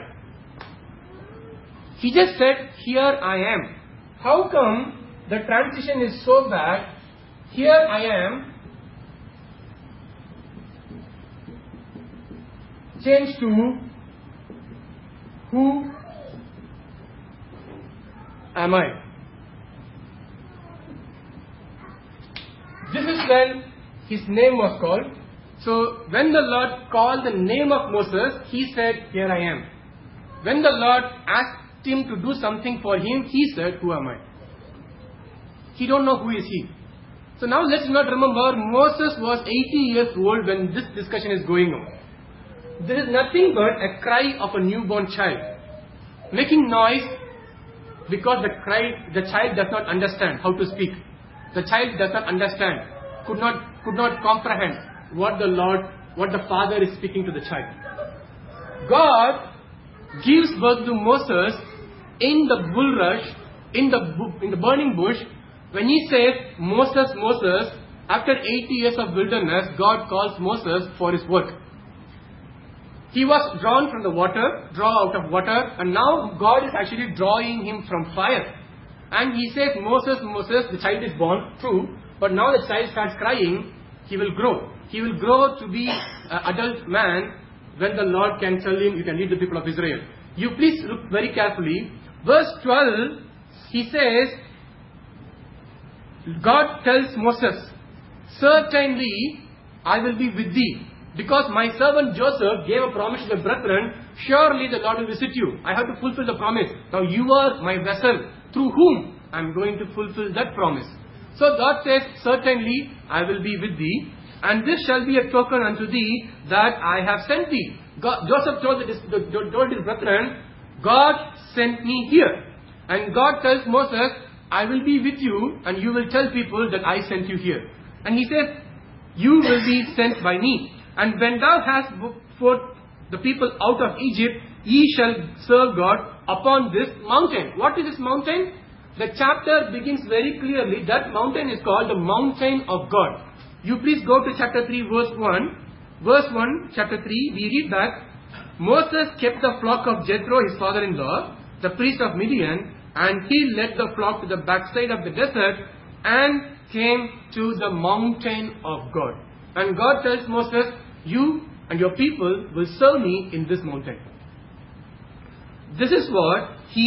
Speaker 1: He just said, "Here I am." How come the transition is so bad? "Here I am" change to "Who am I?" This is when his name was called. So when the Lord called the name of Moses, he said, "Here I am." When the Lord asked him to do something for him, he said, "Who am I?" He don't know who is he. So now let's not remember, Moses was eighty years old when this discussion is going on. There is nothing but a cry of a newborn child, making noise because the cry, the child does not understand how to speak. The child does not understand, could not, could not comprehend what the Lord, what the Father is speaking to the child. God gives birth to Moses in the bulrush, in the, in the burning bush. When he says, "Moses, Moses," after eighty years of wilderness, God calls Moses for his work. He was drawn from the water, draw out of water, and now God is actually drawing him from fire. And he says, "Moses, Moses," the child is born, true, but now the child starts crying, he will grow. He will grow to be an adult man when the Lord can tell him, "You can lead the people of Israel." You please look very carefully. Verse twelve, he says, God tells Moses, "Certainly I will be with thee, because my servant Joseph gave a promise to the brethren, surely the Lord will visit you." I have to fulfill the promise. Now you are my vessel, through whom I am going to fulfill that promise. So God says, "Certainly I will be with thee, and this shall be a token unto thee that I have sent thee." God, Joseph told his, told his brethren, "God sent me here." And God tells Moses, "I will be with you, and you will tell people that I sent you here." And he says, "You will be sent by me. And when thou hast put the people out of Egypt, ye shall serve God upon this mountain." What is this mountain? The chapter begins very clearly. That mountain is called the mountain of God. You please go to chapter three, verse one. Verse one, chapter three, we read that Moses kept the flock of Jethro, his father-in-law, the priest of Midian, and he led the flock to the backside of the desert and came to the mountain of God. And God tells Moses, "You and your people will serve me in this mountain." This is what he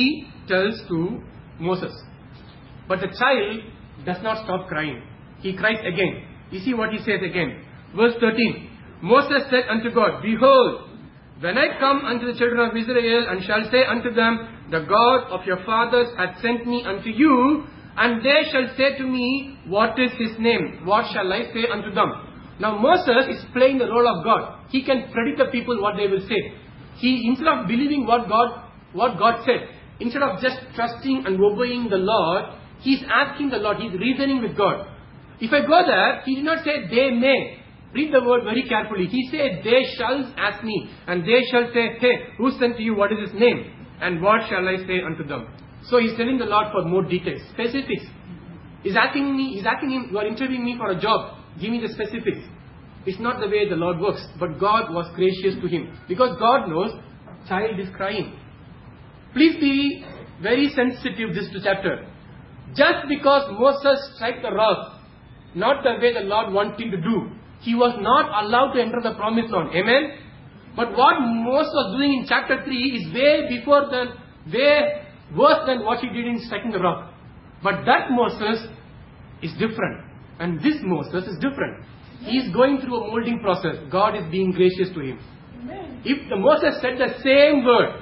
Speaker 1: tells to Moses. But the child does not stop crying. He cries again. You see what he says again. Verse thirteen. Moses said unto God, Behold, when I come unto the children of Israel, and shall say unto them, The God of your fathers hath sent me unto you, and they shall say to me, What is his name? What shall I say unto them? Now Moses is playing the role of God. He can predict the people what they will say. He, instead of believing what God, what God said, instead of just trusting and obeying the Lord, he is asking the Lord, he is reasoning with God. If I go there, he did not say they may. Read the word very carefully. He said, they shall ask me, and they shall say, Hey, who sent to you? What is his name? And what shall I say unto them? So he's telling the Lord for more details, specifics. He's asking me, he's asking him, you are interviewing me for a job. Give me the specifics. It's not the way the Lord works. But God was gracious to him. Because God knows, child is crying. Please be very sensitive this chapter. Just because Moses struck the rock, not the way the Lord wanted him to do, he was not allowed to enter the promised land. Amen? But what Moses was doing in chapter three is way before the, way worse than what he did in striking the rock. But that Moses is different. And this Moses is different. He is going through a molding process. God is being gracious to him. Amen. If the Moses said the same word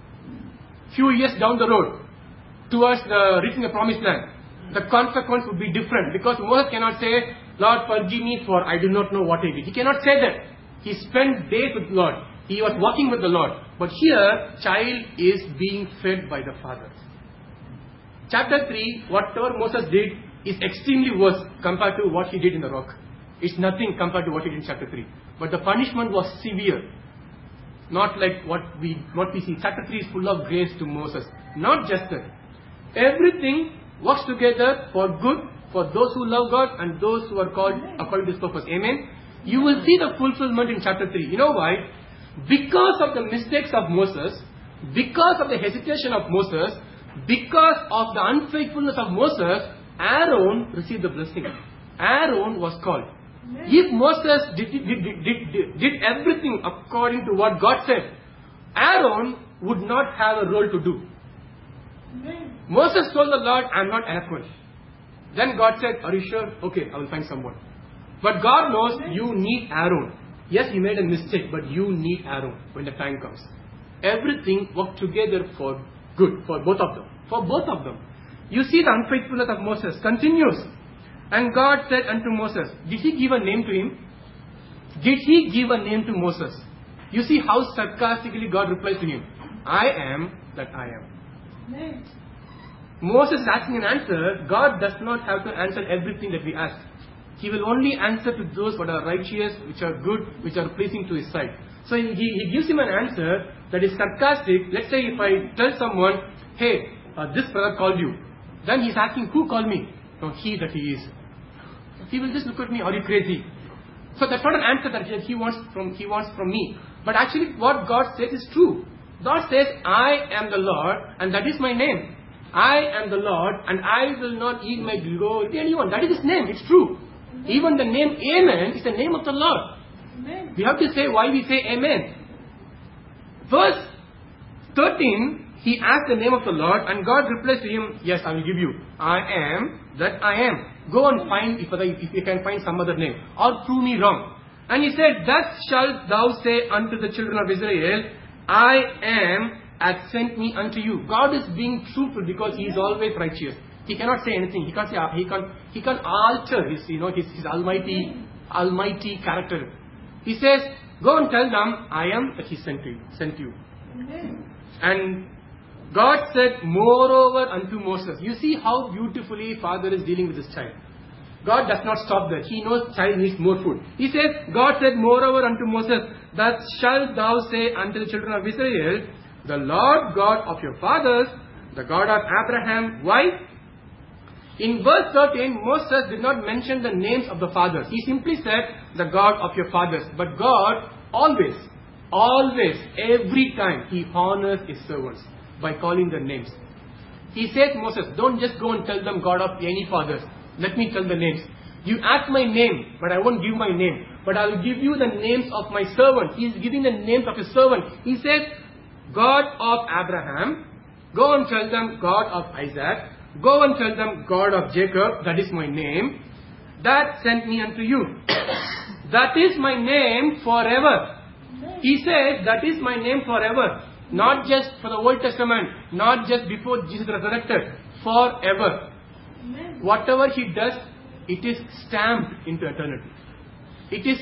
Speaker 1: few years down the road towards the reaching the promised land, the consequence would be different. Because Moses cannot say, Lord, forgive me for I do not know what I did. He cannot say that. He spent days with the Lord. He was walking with the Lord. But here, child is being fed by the father. Chapter three, whatever Moses did is extremely worse compared to what he did in the rock. It's nothing compared to what he did in chapter three. But the punishment was severe. Not like what we what we see. Chapter three is full of grace to Moses. Not just that. Everything works together for good for those who love God and those who are called according to his purpose. Amen? You will see the fulfillment in chapter three. You know why? Because of the mistakes of Moses, because of the hesitation of Moses, because of the unfaithfulness of Moses, Aaron received the blessing. Aaron was called. If Moses did, did, did, did, did everything according to what God said, Aaron would not have a role to do. Moses told the Lord, I am not eloquent. Then God said, are you sure? Okay, I will find someone. But God knows you need Aaron. Yes, he made a mistake, but you need Aaron when the time comes. Everything worked together for good, for both of them. For both of them. You see the unfaithfulness of Moses continues. And God said unto Moses, did he give a name to him? Did he give a name to Moses? You see how sarcastically God replies to him. I am that I am. Amen. Moses is asking an answer. God does not have to answer everything that we ask. He will only answer to those that are righteous, which are good, which are pleasing to his sight. So he, he gives him an answer that is sarcastic. Let's say if I tell someone, hey, uh, this brother called you. Then he's asking, who called me? No, he that he is. He will just look at me, are you crazy? So that's not an answer that he wants from he wants from me. But actually what God says is true. God says, I am the Lord, and that is my name. I am the Lord, and I will not yield my glory to anyone. That is his name. It's true. Amen. Even the name Amen is the name of the Lord. Amen. We have to say why we say Amen. Verse thirteen, he asked the name of the Lord, and God replies to him, yes, I will give you. I am that I am. Go and find, if, if you can find some other name, or prove me wrong. And he said, thus shalt thou say unto the children of Israel, I am hath sent me unto you. God is being truthful because he is always righteous. He cannot say anything. He can't say, he can't, he can't alter his, you know, his, his almighty, almighty character. He says, go and tell them, I am that he sent you, sent you. And God said, moreover unto Moses. You see how beautifully Father is dealing with this child. God does not stop there. He knows child needs more food. He says, God said, moreover unto Moses, thus shalt thou say unto the children of Israel, the Lord God of your fathers, the God of Abraham. Why? In verse thirteen, Moses did not mention the names of the fathers. He simply said, the God of your fathers. But God always, always, every time, he honors his servants by calling their names. He says, Moses, don't just go and tell them God of any fathers. Let me tell the names. You ask my name, but I won't give my name. But I will give you the names of my servant. He is giving the names of his servant. He says, God of Abraham, God Go and tell them, God of Isaac. Go and tell them, God of Jacob, that is my name, that sent me unto you. That is my name forever. He says, that is my name forever. Not just for the Old Testament, not just before Jesus resurrected, forever. Amen. Whatever He does, it is stamped into eternity. It is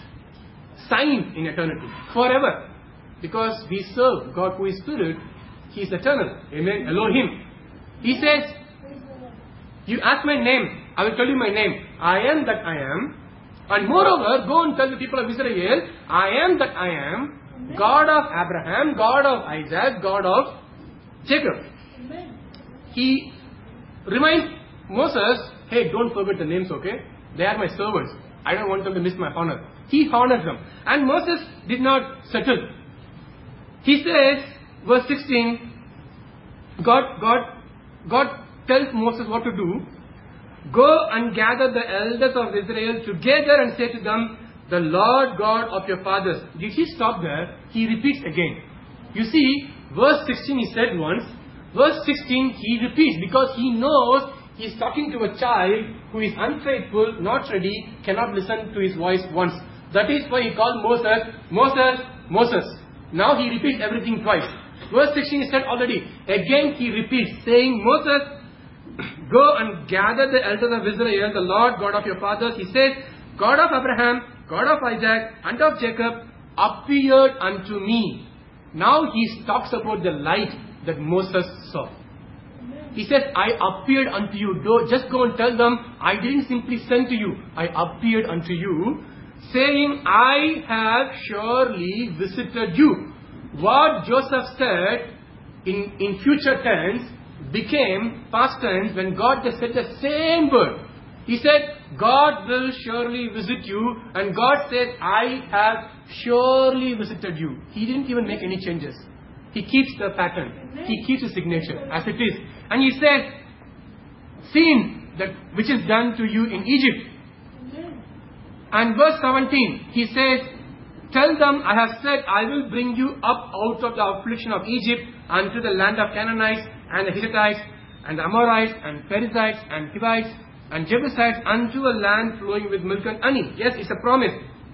Speaker 1: signed in eternity, forever. Because we serve God who is Spirit, He is eternal. Amen. Elohim. He says, you ask my name, I will tell you my name. I am that I am. And moreover, go and tell the people of Israel, I am that I am, Amen. God of Abraham, God of Isaac, God of Jacob. Amen. He reminds Moses, hey, don't forget the names, okay? They are my servants. I don't want them to miss my honor. He honors them. And Moses did not settle. He says, verse sixteen, God, God, God tells Moses what to do. Go and gather the elders of Israel together and say to them, the Lord God of your fathers. Did he stop there? He repeats again. You see, verse sixteen he said once. Verse sixteen he repeats because he knows he is talking to a child who is unfaithful, not ready, cannot listen to his voice once. That is why he called Moses, Moses, Moses. Now he repeats everything twice. Verse sixteen he said already. Again he repeats, saying, Moses, go and gather the elders of Israel, the Lord God of your fathers. He says, God of Abraham, God of Isaac, and of Jacob, appeared unto me. Now he talks about the light that Moses saw. He says, I appeared unto you. Just go and tell them, I didn't simply send to you. I appeared unto you, saying, I have surely visited you. What Joseph said in, in future tense became past tense when God just said the same word. He said, God will surely visit you, and God says, I have surely visited you. He didn't even make any changes. He keeps the pattern. Amen. He keeps the signature as it is. And he says, seen that which is done to you in Egypt. Amen. And verse seventeen, he says, tell them, I have said, I will bring you up out of the affliction of Egypt unto the land of Canaanites, and the Hittites, and the Amorites, and Perizzites, and Hivites, and Jebusites, unto a land flowing with milk and honey. Yes, it's a promise.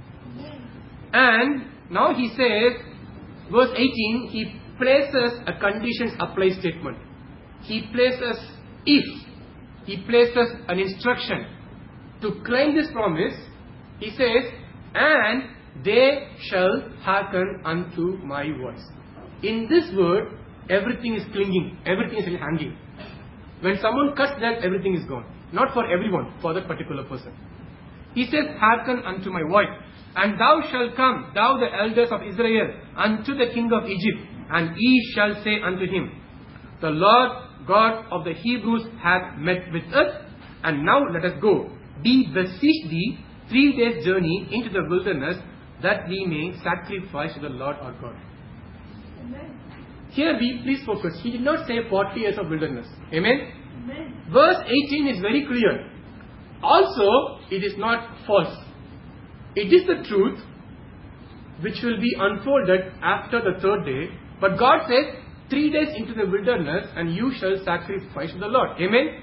Speaker 1: And now he says, verse eighteen, he places a conditions apply statement. He places if. He places an instruction. To claim this promise, he says, and they shall hearken unto my words. In this word, everything is clinging, everything is hanging. When someone cuts that, everything is gone. Not for everyone, for that particular person. He says, hearken unto my voice. And thou shalt come, thou the elders of Israel, unto the king of Egypt, and ye shall say unto him, the Lord God of the Hebrews hath met with us, and now let us go. We beseech thee three days' journey into the wilderness, that we may sacrifice to the Lord our God. Amen. Here we please focus. He did not say forty years of wilderness. Amen? Amen. Verse eighteen is very clear. Also, it is not false. It is the truth which will be unfolded after the third day. But God says, three days into the wilderness and you shall sacrifice to the Lord. Amen?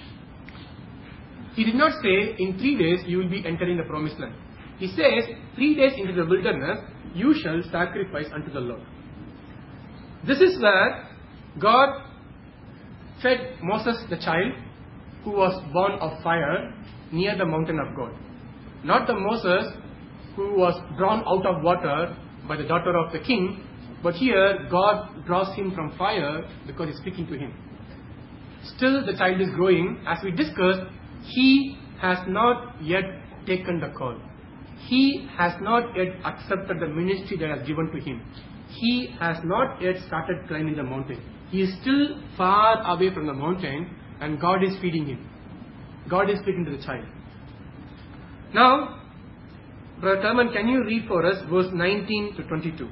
Speaker 1: He did not say, in three days you will be entering the promised land. He says, three days into the wilderness, you shall sacrifice unto the Lord. This is where God fed Moses the child who was born of fire near the mountain of God. Not the Moses who was drawn out of water by the daughter of the king, but here God draws him from fire because he's speaking to him. Still the child is growing. As we discussed, he has not yet taken the call. He has not yet accepted the ministry that has given to him. He has not yet started climbing the mountain. He is still far away from the mountain, and God is feeding him. God is speaking to the child. Now, Brother Thurman, can you read for us verse nineteen to twenty-two?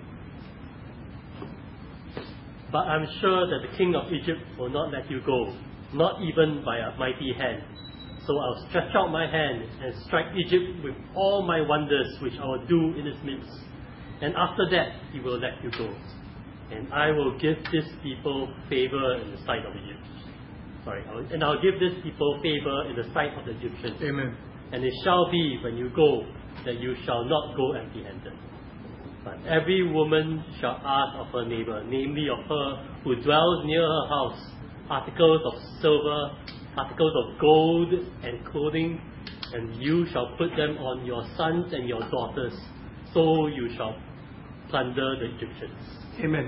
Speaker 2: But I'm sure that the king of Egypt will not let you go, not even by a mighty hand. So I'll stretch out my hand and strike Egypt with all my wonders which I will do in its midst. And after that, he will let you go. and I will give this people favor in the sight of the Egyptians. Sorry, I will, and I'll give this people favor in the sight of the Egyptians.
Speaker 1: Amen.
Speaker 2: And it shall be when you go that you shall not go empty-handed. But every woman shall ask of her neighbor, namely of her who dwells near her house, articles of silver, articles of gold and clothing, and you shall put them on your sons and your daughters, so you shall plunder the Egyptians.
Speaker 1: Amen.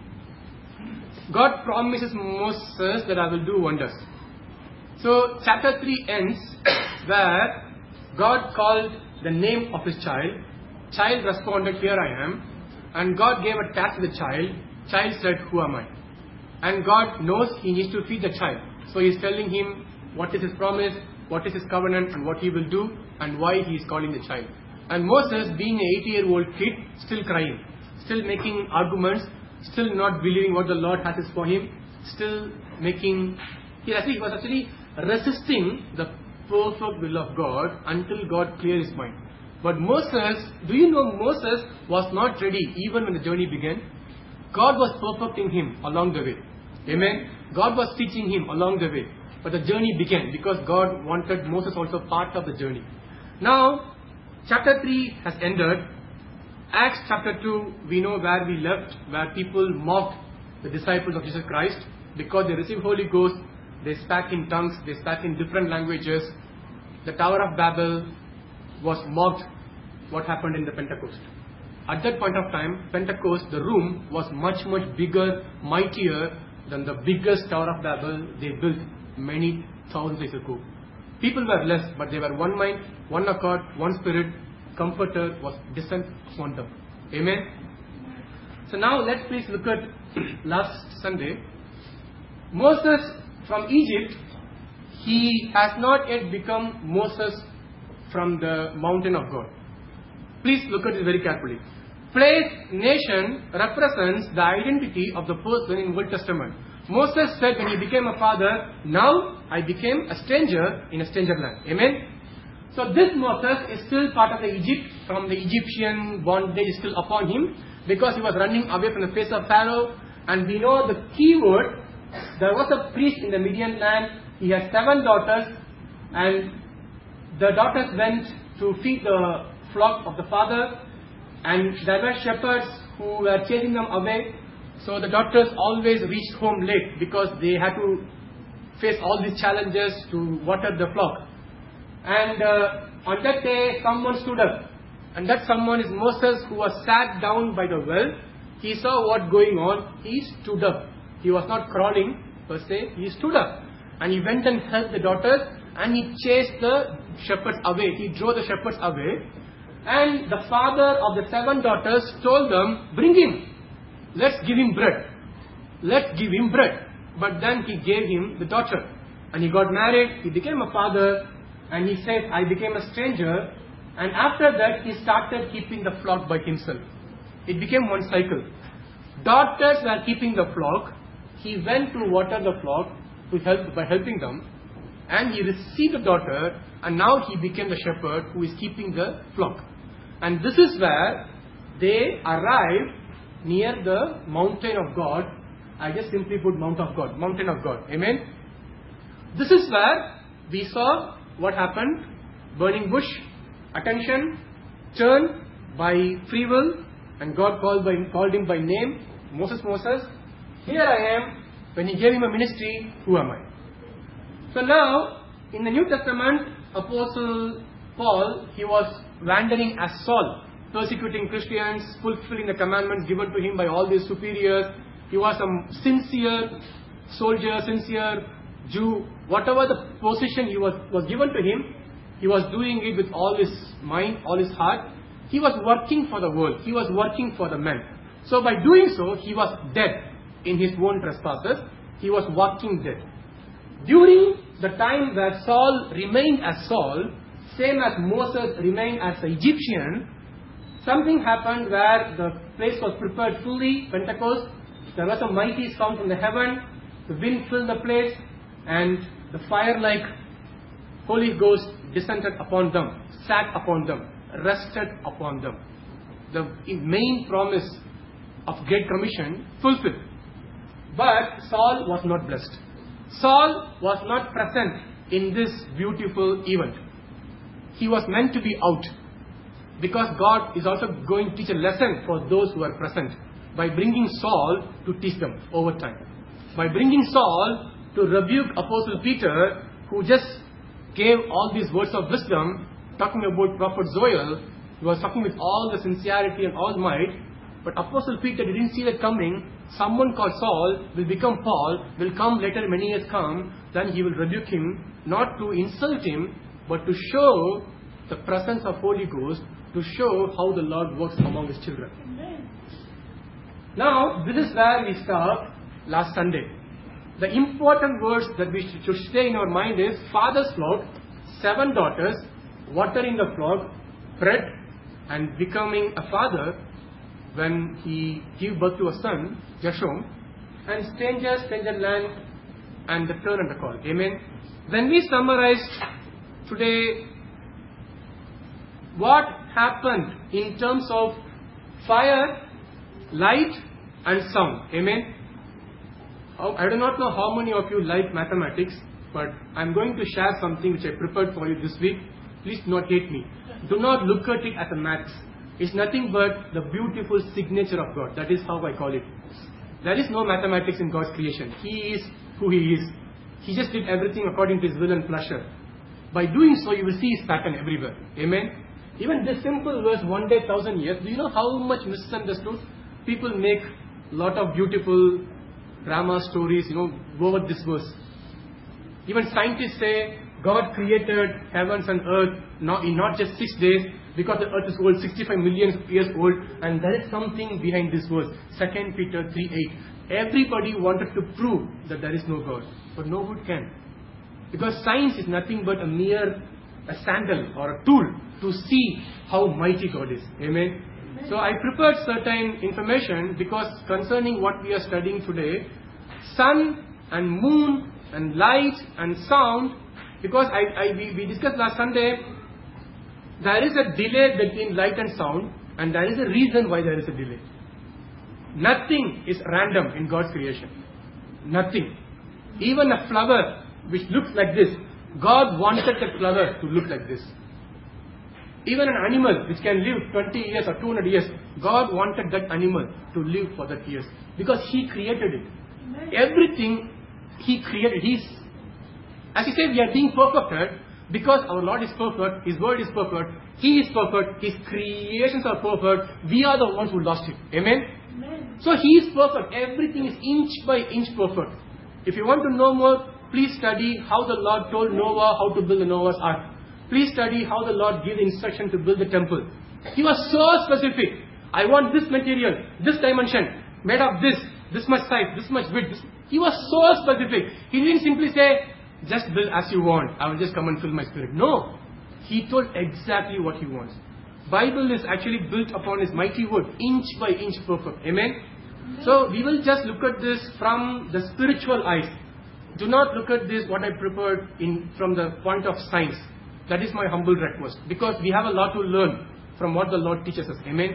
Speaker 1: God promises Moses that I will do wonders. So chapter three ends where God called the name of his child. Child responded, here I am. And God gave a task to the child. Child said, who am I? And God knows he needs to feed the child. So he is telling him what is his promise, what is his covenant, and what he will do, and why he is calling the child. And Moses, being an eighty-year-old kid, still crying, still making arguments, still not believing what the Lord has for him, still making... He actually was actually resisting the perfect will of God until God cleared his mind. But Moses, do you know Moses was not ready even when the journey began? God was perfecting him along the way. Amen. God was teaching him along the way. But the journey began because God wanted Moses also part of the journey. Now, chapter three has ended. Acts chapter two, we know where we left, where people mocked the disciples of Jesus Christ because they received Holy Ghost. They spoke in tongues, they spoke in different languages. The Tower of Babel was mocked. What happened in the Pentecost? At that point of time, Pentecost, the room was much, much bigger, mightier than the biggest Tower of Babel they built many thousands years ago. People were less, but they were one mind, one accord, one spirit. Comforter was descent upon them. Amen. So now let's please look at last Sunday. Moses from Egypt, he has not yet become Moses from the mountain of God. Please look at it very carefully. Place, nation represents the identity of the person in Old Testament. Moses said when he became a father, now I became a stranger in a stranger land. Amen. So this Moses is still part of the Egypt, from the Egyptian bondage is still upon him, because he was running away from the face of Pharaoh. And we know the key word, there was a priest in the Midian land. He had seven daughters, and the daughters went to feed the flock of the father, and there were shepherds who were chasing them away. So the daughters always reached home late because they had to face all these challenges to water the flock. And uh, on that day, someone stood up. And that someone is Moses, who was sat down by the well. He saw what going on. He stood up. He was not crawling per se. He stood up. And he went and helped the daughters. And he chased the shepherds away. He drove the shepherds away. And the father of the seven daughters told them, bring him. Let's give him bread. Let's give him bread. But then he gave him the daughter. And he got married. He became a father. And he said, I became a stranger. And after that, he started keeping the flock by himself. It became one cycle. Daughters were keeping the flock. He went to water the flock to help by helping them. And he received the daughter. And now he became the shepherd who is keeping the flock. And this is where they arrived near the mountain of God. I just simply put Mount of God. Mountain of God. Amen. This is where we saw what happened. Burning bush. Attention. Turn by free will. And God called, by, called him by name. Moses, Moses. Here I am. When he gave him a ministry, who am I? So now, in the New Testament, Apostle Paul, he was wandering as Saul, persecuting Christians, fulfilling the commandments given to him by all his superiors. He was a sincere soldier, sincere Jew. Whatever the position he was, was given to him, he was doing it with all his mind, all his heart. He was working for the world. He was working for the men. So by doing so, he was dead in his own trespasses. He was walking dead. During the time where Saul remained as Saul, same as Moses remained as the Egyptian, something happened where the place was prepared fully, Pentecost. There was a mighty sound from the heaven. The wind filled the place, and the fire like Holy Ghost descended upon them, sat upon them, rested upon them. The main promise of Great Commission fulfilled. But Saul was not blessed. Saul was not present in this beautiful event. He was meant to be out, because God is also going to teach a lesson for those who are present by bringing Saul to teach them over time. By bringing Saul to rebuke Apostle Peter, who just gave all these words of wisdom, talking about Prophet Joel. He was talking with all the sincerity and all might. But Apostle Peter didn't see that coming. Someone called Saul will become Paul, will come later, many years come, then he will rebuke him, not to insult him, but to show the presence of Holy Ghost, to show how the Lord works among His children. Amen. Now, this is where we stopped last Sunday. The important words that we should stay in our mind is father's flock, seven daughters, watering the flock, bread, and becoming a father when he gave birth to a son, Gershom, and stranger, stranger land, and the turn and the call. Amen. When we summarized today what happened in terms of fire, light, and sound. Amen. I do not know how many of you like mathematics, but I am going to share something which I prepared for you this week. Please do not hate me. Do not look at it as a maths. It's nothing but the beautiful signature of God. That is how I call it. There is no mathematics in God's creation. He is who He is. He just did everything according to His will and pleasure. By doing so, you will see His pattern everywhere. Amen. Even this simple verse, one day, thousand years, do you know how much misunderstood? People make a lot of beautiful drama stories, you know, over this verse. Even scientists say God created heavens and earth not in not just six days, because the earth is old, sixty-five million years old, and there is something behind this verse. Second Peter three eight. Everybody wanted to prove that there is no God, but no one can. Because science is nothing but a mere a sandal or a tool to see how mighty God is. Amen. So I prepared certain information because concerning what we are studying today, sun and moon and light and sound, because I, I we, we discussed last Sunday, there is a delay between light and sound, and there is a reason why there is a delay. Nothing is random in God's creation. Nothing. Even a flower which looks like this, God wanted the flower to look like this. Even an animal which can live twenty years or two hundred years, God wanted that animal to live for that years, because He created it. Amen. Everything He created. He's, as He said, we are being perfected because our Lord is perfect, His word is perfect, He is perfect, His creations are perfect. We are the ones who lost it. Amen? Amen. So He is perfect. Everything is inch by inch perfect. If you want to know more, please study how the Lord told Noah how to build the Noah's Ark. Please study how the Lord gave the instruction to build the temple. He was so specific. I want this material, this dimension, made of this, this much size, this much width. This. He was so specific. He didn't simply say, just build as you want. I will just come and fill my spirit. No. He told exactly what He wants. Bible is actually built upon His mighty word, inch by inch perfect. Amen? Amen. So we will just look at this from the spiritual eyes. Do not look at this, what I prepared, in from the point of science. That is my humble request. Because we have a lot to learn from what the Lord teaches us. Amen.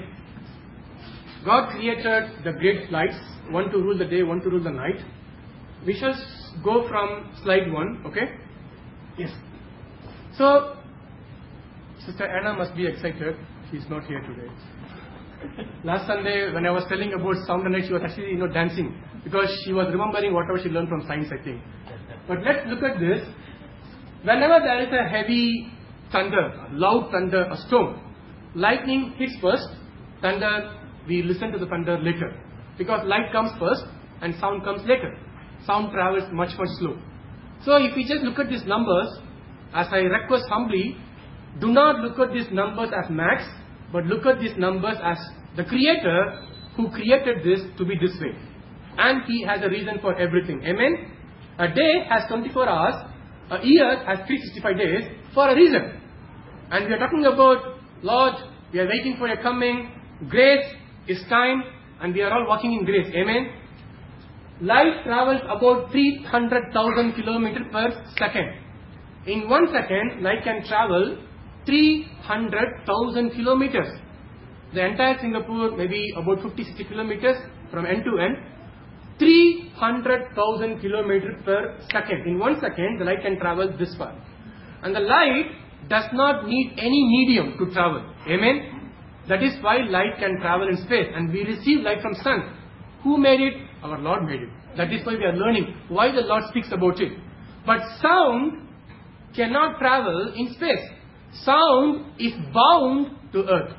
Speaker 1: God created the great lights. One to rule the day, one to rule the night. We shall go from slide one. Okay? Yes. So, Sister Anna must be excited. She's not here today. Last Sunday, when I was telling about sound and light, she was actually, you know, dancing. Because she was remembering whatever she learned from science, I think. But let's look at this. Whenever there is a heavy thunder, loud thunder, a storm, lightning hits first, thunder, we listen to the thunder later. Because light comes first and sound comes later. Sound travels much, much slow. So if we just look at these numbers, as I request humbly, do not look at these numbers as max, but look at these numbers as the Creator who created this to be this way. And He has a reason for everything. Amen? A day has twenty-four hours. A year has three hundred sixty-five days for a reason. And we are talking about, Lord, we are waiting for Your coming. Grace is time, and we are all walking in grace. Amen? Light travels about three hundred thousand kilometers per second. In one second, light can travel three hundred thousand kilometers. the entire Singapore, maybe about fifty to sixty kilometers from end to end, three hundred thousand kilometers per second. In one second, the light can travel this far. And the light does not need any medium to travel. Amen? That is why light can travel in space. And we receive light from sun. Who made it? Our Lord made it. That is why we are learning why the Lord speaks about it. But sound cannot travel in space. Sound is bound to earth.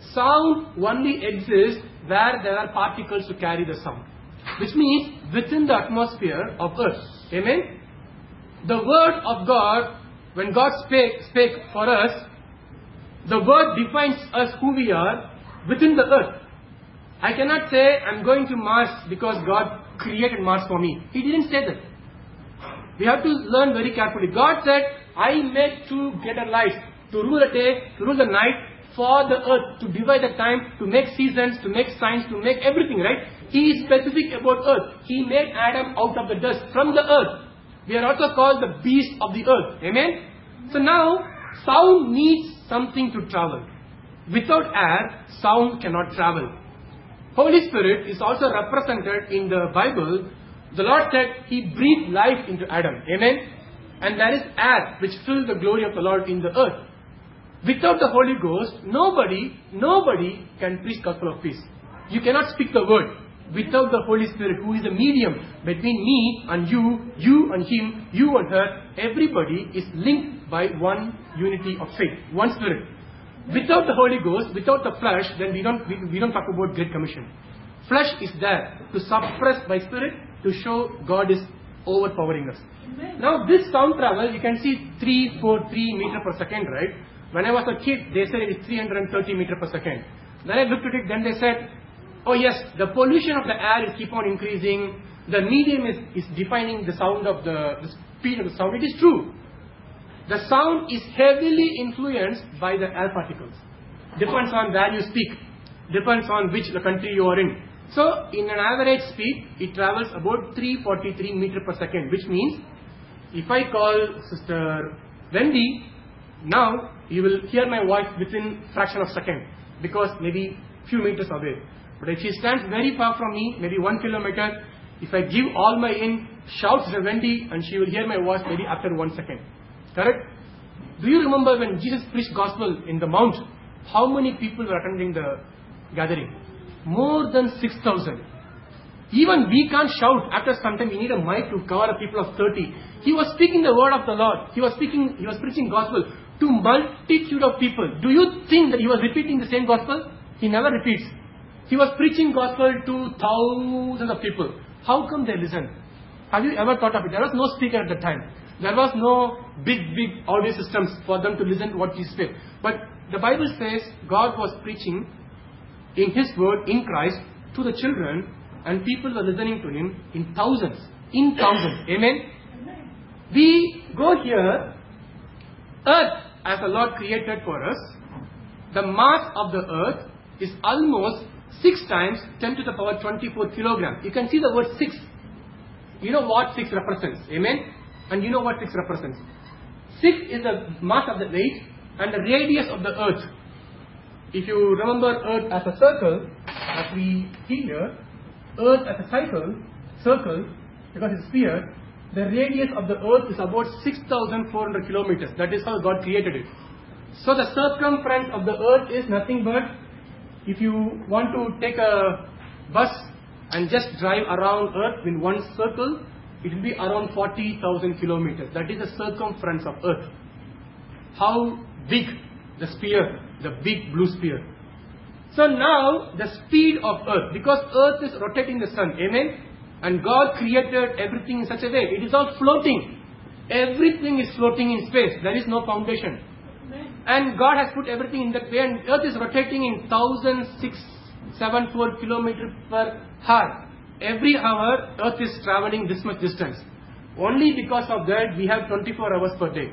Speaker 1: Sound only exists where there are particles to carry the sound. Which means within the atmosphere of earth. Amen? The word of God, when God spake, spake for us, the word defines us who we are within the earth. I cannot say I'm going to Mars because God created Mars for me. He didn't say that. We have to learn very carefully. God said, I made two greater lights to rule the day, to rule the night, for the earth, to divide the time, to make seasons, to make signs, to make everything, right? He is specific about earth. He made Adam out of the dust from the earth. We are also called the beast of the earth. Amen? So now, sound needs something to travel. Without air, sound cannot travel. Holy Spirit is also represented in the Bible. The Lord said He breathed life into Adam. Amen? And there is air which fills the glory of the Lord in the earth. Without the Holy Ghost, nobody, nobody can preach gospel of peace. You cannot speak the word without the Holy Spirit, who is a medium between me and you, you and him, you and her. Everybody is linked by one unity of faith, one Spirit. Without the Holy Ghost, without the flesh, then we don't we, we don't talk about Great Commission. Flesh is there to suppress by Spirit, to show God is overpowering us. Amen. Now this sound travel, you can see three, four, three meter per second, right? When I was a kid, they said it is three hundred thirty meter per second. Then I looked at it, then they said, oh yes, the pollution of the air is keep on increasing. The medium is, is defining the sound of the, the speed of the sound. It is true. The sound is heavily influenced by the air particles. Depends on where you speak. Depends on which the country you are in. So, in an average speed, it travels about three hundred forty-three meters per second, which means, if I call Sister Wendy, now you will hear my voice within fraction of a second, because maybe few meters away. But if she stands very far from me, maybe one kilometer, if I give all my in, shout Sister Wendy, and she will hear my voice maybe after one second. Correct? Do you remember when Jesus preached gospel in the mount, how many people were attending the gathering? More than six thousand. Even we can't shout. After some time, we need a mic to cover a people of thirty. He was speaking the word of the Lord. He was speaking, he was preaching gospel to multitude of people. Do you think that he was repeating the same gospel? He never repeats. He was preaching gospel to thousands of people. How come they listened? Have you ever thought of it? There was no speaker at the time. There was no big, big audio systems for them to listen to what Jesus said. But the Bible says God was preaching in His word, in Christ, to the children, and people were listening to Him in thousands. In thousands. Amen? Amen. We go here, earth as the Lord created for us, the mass of the earth is almost six times ten to the power twenty-four kilogram. You can see the word six. You know what six represents. Amen? And you know what six represents. six is the mass of the weight and the radius of the earth. If you remember earth as a circle, as we see here, earth as a cycle, circle, because it's a sphere, the radius of the earth is about six thousand four hundred kilometers. That is how God created it. So the circumference of the earth is nothing but, if you want to take a bus and just drive around earth in one circle, it will be around forty thousand kilometers. That is the circumference of earth. How big the sphere, the big blue sphere. So now the speed of earth, because earth is rotating the sun, amen? And God created everything in such a way. It is all floating. Everything is floating in space. There is no foundation. Amen. And God has put everything in that way, and earth is rotating in one thousand six hundred seventy-four kilometers per hour. Every hour, earth is traveling this much distance. Only because of that, we have twenty-four hours per day.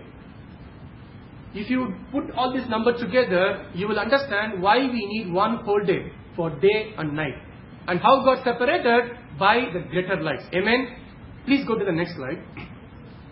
Speaker 1: If you put all these numbers together, you will understand why we need one whole day for day and night. And how God separated by the greater lights. Amen? Please go to the next slide.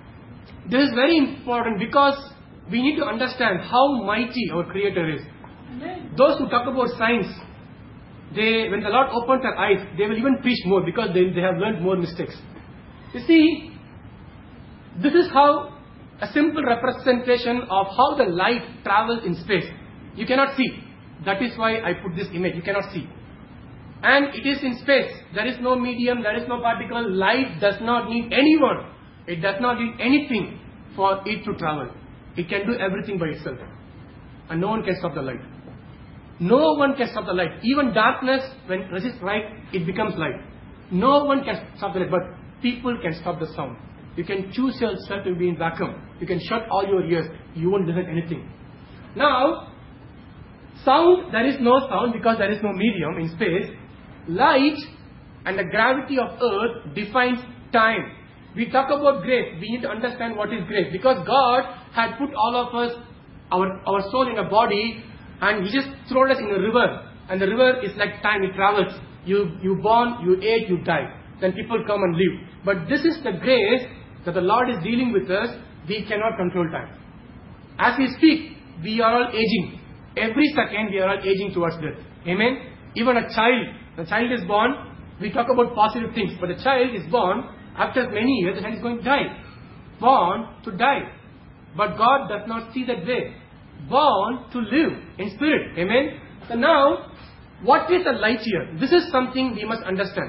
Speaker 1: This is very important because we need to understand how mighty our Creator is.
Speaker 3: Those who talk about science, they, when the Lord opens their eyes, they will even preach more because they, they have learned more mistakes. You see, this is how a simple representation of how the light travels in space. You cannot see. That is why I put this image. You cannot see. And it is in space. There is no medium, there is no particle. Light does not need anyone. It does not need anything for it to travel. It can do everything by itself. And no one can stop the light. No one can stop the light. Even darkness, when it resists light, it becomes light. No one can stop the light, but people can stop the sound. You can choose yourself to be in vacuum. You can shut all your ears. You won't listen anything. Now, sound, there is no sound because there is no medium in space. Light and the gravity of earth defines time. We talk about grace. We need to understand what is grace. Because God had put all of us, our, our soul in a body, and He just thrown us in a river. And the river is like time, it travels. You, you born, you age, you die. Then people come and leave. But this is the grace that the Lord is dealing with us. We cannot control time. As we speak, we are all aging. Every second we are all aging towards death. Amen? Even a child, the child is born, we talk about positive things, but the child is born, after many years the child is going to die. Born to die. But God does not see that way. Born to live in spirit. Amen? So now, what is a light year? This is something we must understand.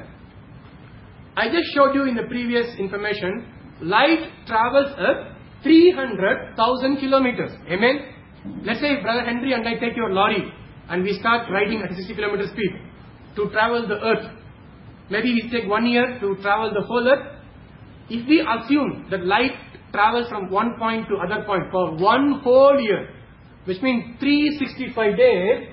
Speaker 3: I just showed you in the previous information, light travels at three hundred thousand kilometers. Amen? Let's say Brother Henry and I take your lorry and we start riding at sixty kilometer speed to travel the earth. Maybe we take one year to travel the whole earth. If we assume that light travels from one point to other point for one whole year, which means three hundred sixty-five days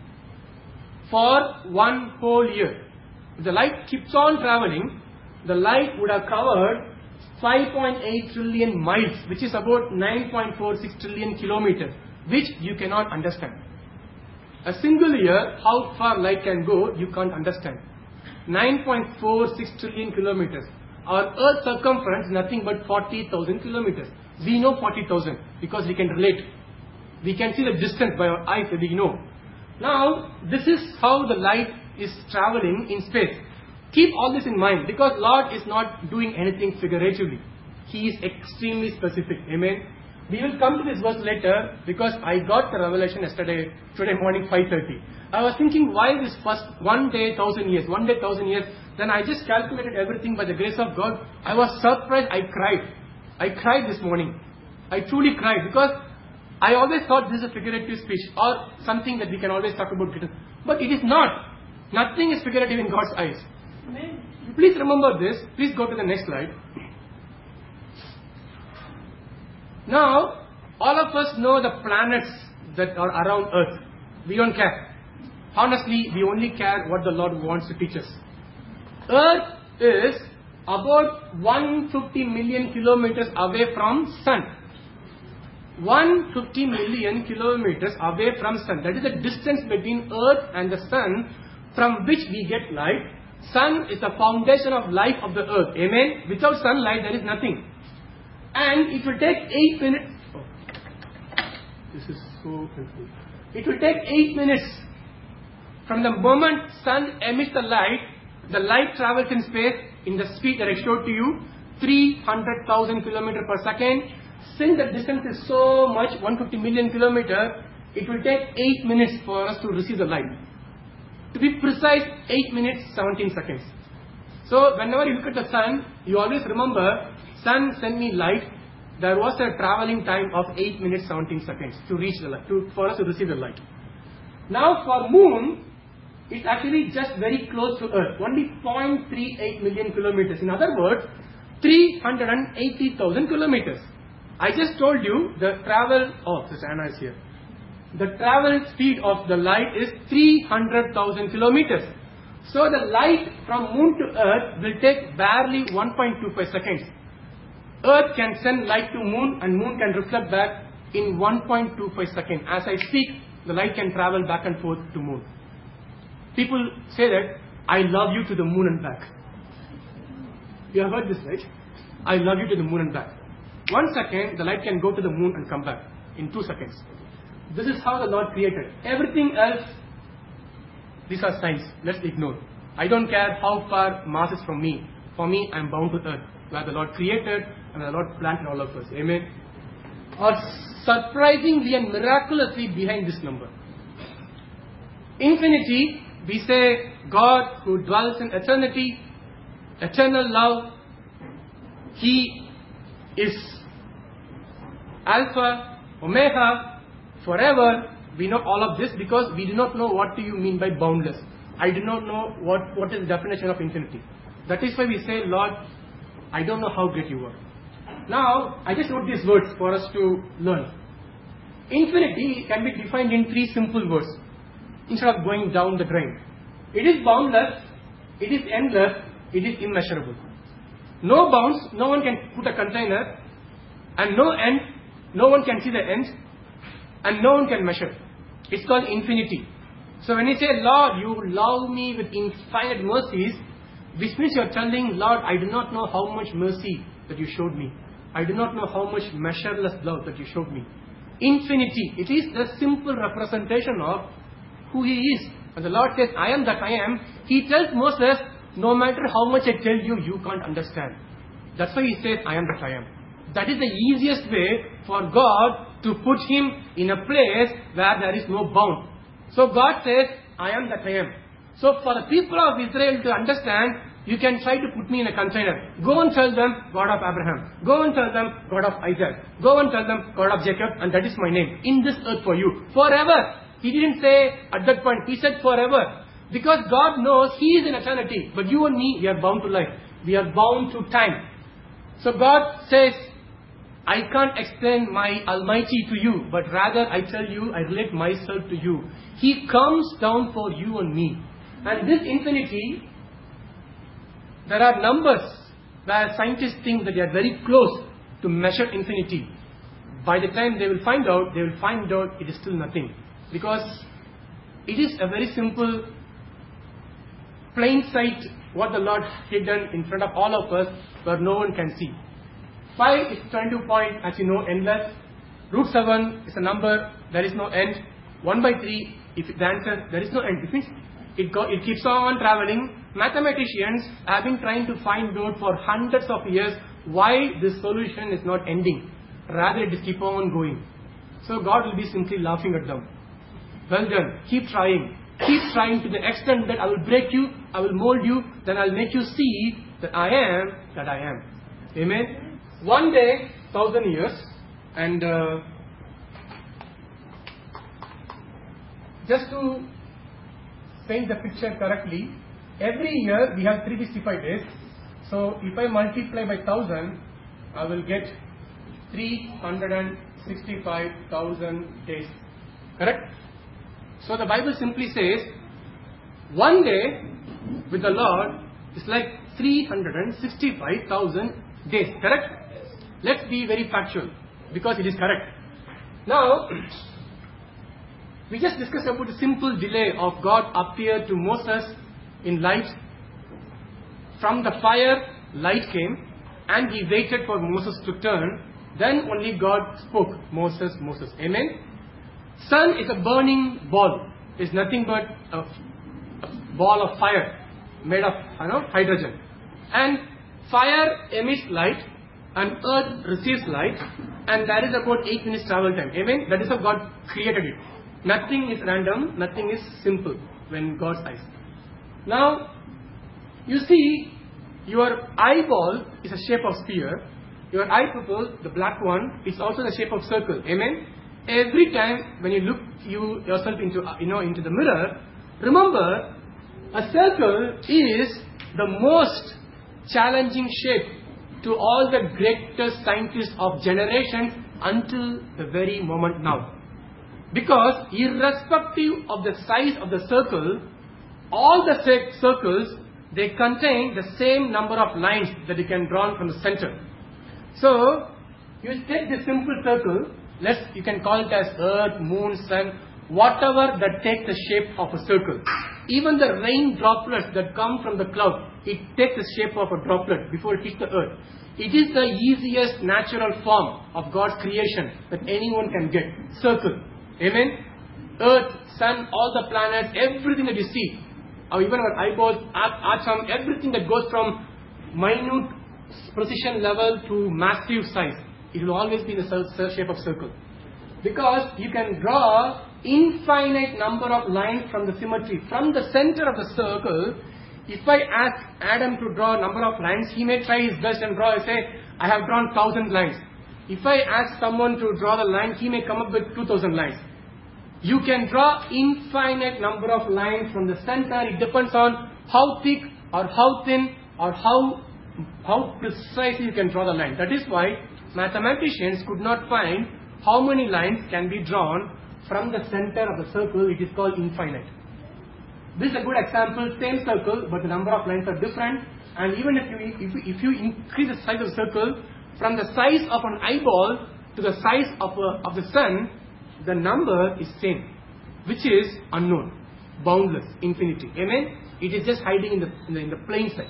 Speaker 3: for one whole year. If the light keeps on traveling, the light would have covered five point eight trillion miles, which is about nine point four six trillion kilometers, which you cannot understand. A single year, how far light can go, you can't understand. nine point four six trillion kilometers. Our Earth's circumference is nothing but forty thousand kilometers. We know forty thousand because we can relate. We can see the distance by our eyes, we know. Now, this is how the light is traveling in space. Keep all this in mind because Lord is not doing anything figuratively. He is extremely specific. Amen. We will come to this verse later because I got the revelation yesterday, today morning five thirty. I was thinking why this first one day thousand years, one day thousand years. Then I just calculated everything by the grace of God. I was surprised. I cried. I cried this morning. I truly cried because I always thought this is a figurative speech or something that we can always talk about. But it is not. Nothing is figurative in God's eyes. Amen. Please remember this. Please go to the next slide. Now, all of us know the planets that are around Earth. We don't care. Honestly, we only care what the Lord wants to teach us. Earth is about one hundred fifty million kilometers away from Sun. one hundred fifty million kilometers away from Sun. That is the distance between Earth and the Sun from which we get light. Sun is the foundation of life of the Earth. Amen? Without sunlight, there is nothing. And it will take eight minutes. Oh, this is so helpful. It will take eight minutes from the moment Sun emits the light. The light travels in space in the speed that I showed to you, three hundred thousand kilometers per second. Since the distance is so much, one hundred fifty million kilometers, it will take eight minutes for us to receive the light. To be precise, eight minutes, seventeen seconds. So, whenever you look at the Sun, you always remember, Sun sent me light. There was a traveling time of eight minutes, seventeen seconds to reach the light, to, for us to receive the light. Now, for Moon, it's actually just very close to Earth, only zero point three eight million kilometers. In other words, three hundred eighty thousand kilometers. I just told you the travel, oh, this Anna is here. The travel speed of the light is three hundred thousand kilometers. So the light from Moon to Earth will take barely one point two five seconds. Earth can send light to Moon and Moon can reflect back in one point two five seconds. As I speak, the light can travel back and forth to Moon. People say that, I love you to the Moon and back. You have heard this, right? I love you to the Moon and back. One second, the light can go to the Moon and come back in two seconds. This is how the Lord created. Everything else, these are signs. Let's ignore. I don't care how far Mars is from me. For me, I am bound to earth, where the Lord created and the Lord planted all of us. Amen. Or surprisingly and miraculously behind this number. Infinity, we say God who dwells in eternity, eternal love. He is Alpha, Omega, forever. We know all of this because we do not know what do you mean by boundless. I do not know what, what is the definition of infinity. That is why we say, Lord, I don't know how great you are. Now, I just wrote these words for us to learn. Infinity can be defined in three simple words instead of going down the drain. It is boundless, it is endless, it is immeasurable. No bounds, no one can put a container, and no end, no one can see the end, and no one can measure. It's called infinity. So when you say, Lord, you love me with infinite mercies, which means you are telling, Lord, I do not know how much mercy that you showed me. I do not know how much measureless love that you showed me. Infinity, it is the simple representation of who He is. And the Lord says, I am that I am. He tells Moses, no matter how much I tell you, you can't understand. That's why He says, I am that I am. That is the easiest way for God to put Him in a place where there is no bound. So God says, I am that I am. So for the people of Israel to understand, you can try to put me in a container. Go and tell them, God of Abraham. Go and tell them, God of Isaac. Go and tell them, God of Jacob, and that is my name. In this earth for you. Forever. He didn't say at that point, He said forever. Because God knows He is in eternity. But you and me, we are bound to life. We are bound to time. So God says, I can't explain my Almighty to you, but rather I tell you, I relate myself to you. He comes down for you and me. And this infinity, there are numbers where scientists think that they are very close to measure infinity. By the time they will find out, they will find out it is still nothing. Because it is a very simple, plain sight, what the Lord hidden in front of all of us, where no one can see. five is twenty-two point, as you know, endless. Root seven is a number, there is no end. one by three, if the answer, there is no end. It means it, go, it keeps on traveling. Mathematicians have been trying to find out for hundreds of years why this solution is not ending. Rather, it is keep on going. So God will be simply laughing at them. Well done. Keep trying. Keep trying to the extent that I will break you, I will mold you, then I will make you see that I am that I am. Amen. One day, thousand years, and uh, just to paint the picture correctly, every year we have three hundred sixty-five days. So if I multiply by thousand, I will get three hundred sixty-five thousand days. Correct? So the Bible simply says, one day with the Lord is like three hundred sixty-five thousand days. Correct? Let's be very factual, because it is correct. Now, we just discussed about the simple delay of God appeared to Moses in light. From the fire, light came, and he waited for Moses to turn. Then only God spoke, Moses, Moses. Amen? Sun is a burning ball. It's nothing but a, a ball of fire made of you know, hydrogen. And fire emits light, and earth receives light, and that is about eight minutes travel time. Amen? That is how God created it. Nothing is random, nothing is simple when God's eyes. Now, you see, your eyeball is a shape of sphere. Your eye pupil, the black one, is also the shape of circle. Amen? Every time when you look you yourself into you know into the mirror, remember, a circle is the most challenging shape to all the greatest scientists of generations until the very moment now. Because irrespective of the size of the circle, all the circles, they contain the same number of lines that you can draw from the center. So, you take this simple circle, let's, you can call it as earth, moon, sun, whatever that takes the shape of a circle. Even the rain droplets that come from the cloud, it takes the shape of a droplet before it hits the earth. It is the easiest natural form of God's creation that anyone can get. Circle. Amen. Earth, sun, all the planets, everything that you see, or even our eyeballs, atom, everything that goes from minute precision level to massive size, it will always be in the shape of circle. Because you can draw infinite number of lines from the symmetry. From the center of the circle, if I ask Adam to draw a number of lines, he may try his best and draw, say, I have drawn thousand lines. If I ask someone to draw the line, he may come up with two thousand lines. You can draw infinite number of lines from the center. It depends on how thick or how thin or how, how precisely you can draw the line. That is why mathematicians could not find how many lines can be drawn from the center of the circle. It is called infinite. This is a good example, same circle, but the number of lines are different. And even if you, if you, if you increase the size of the circle from the size of an eyeball to the size of, a, of the sun, the number is same, which is unknown, boundless, infinity. Amen? It is just hiding in the, in the, in the plain sight.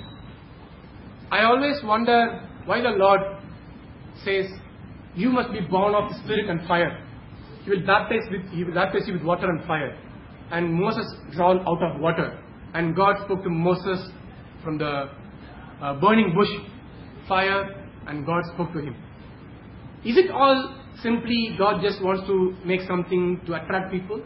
Speaker 3: I always wonder why the Lord says, you must be born of spirit and fire. He will baptize with, he will baptize you with water and fire. And Moses drawn out of water. And God spoke to Moses from the uh, burning bush, fire, and God spoke to him. Is it all simply God just wants to make something to attract people?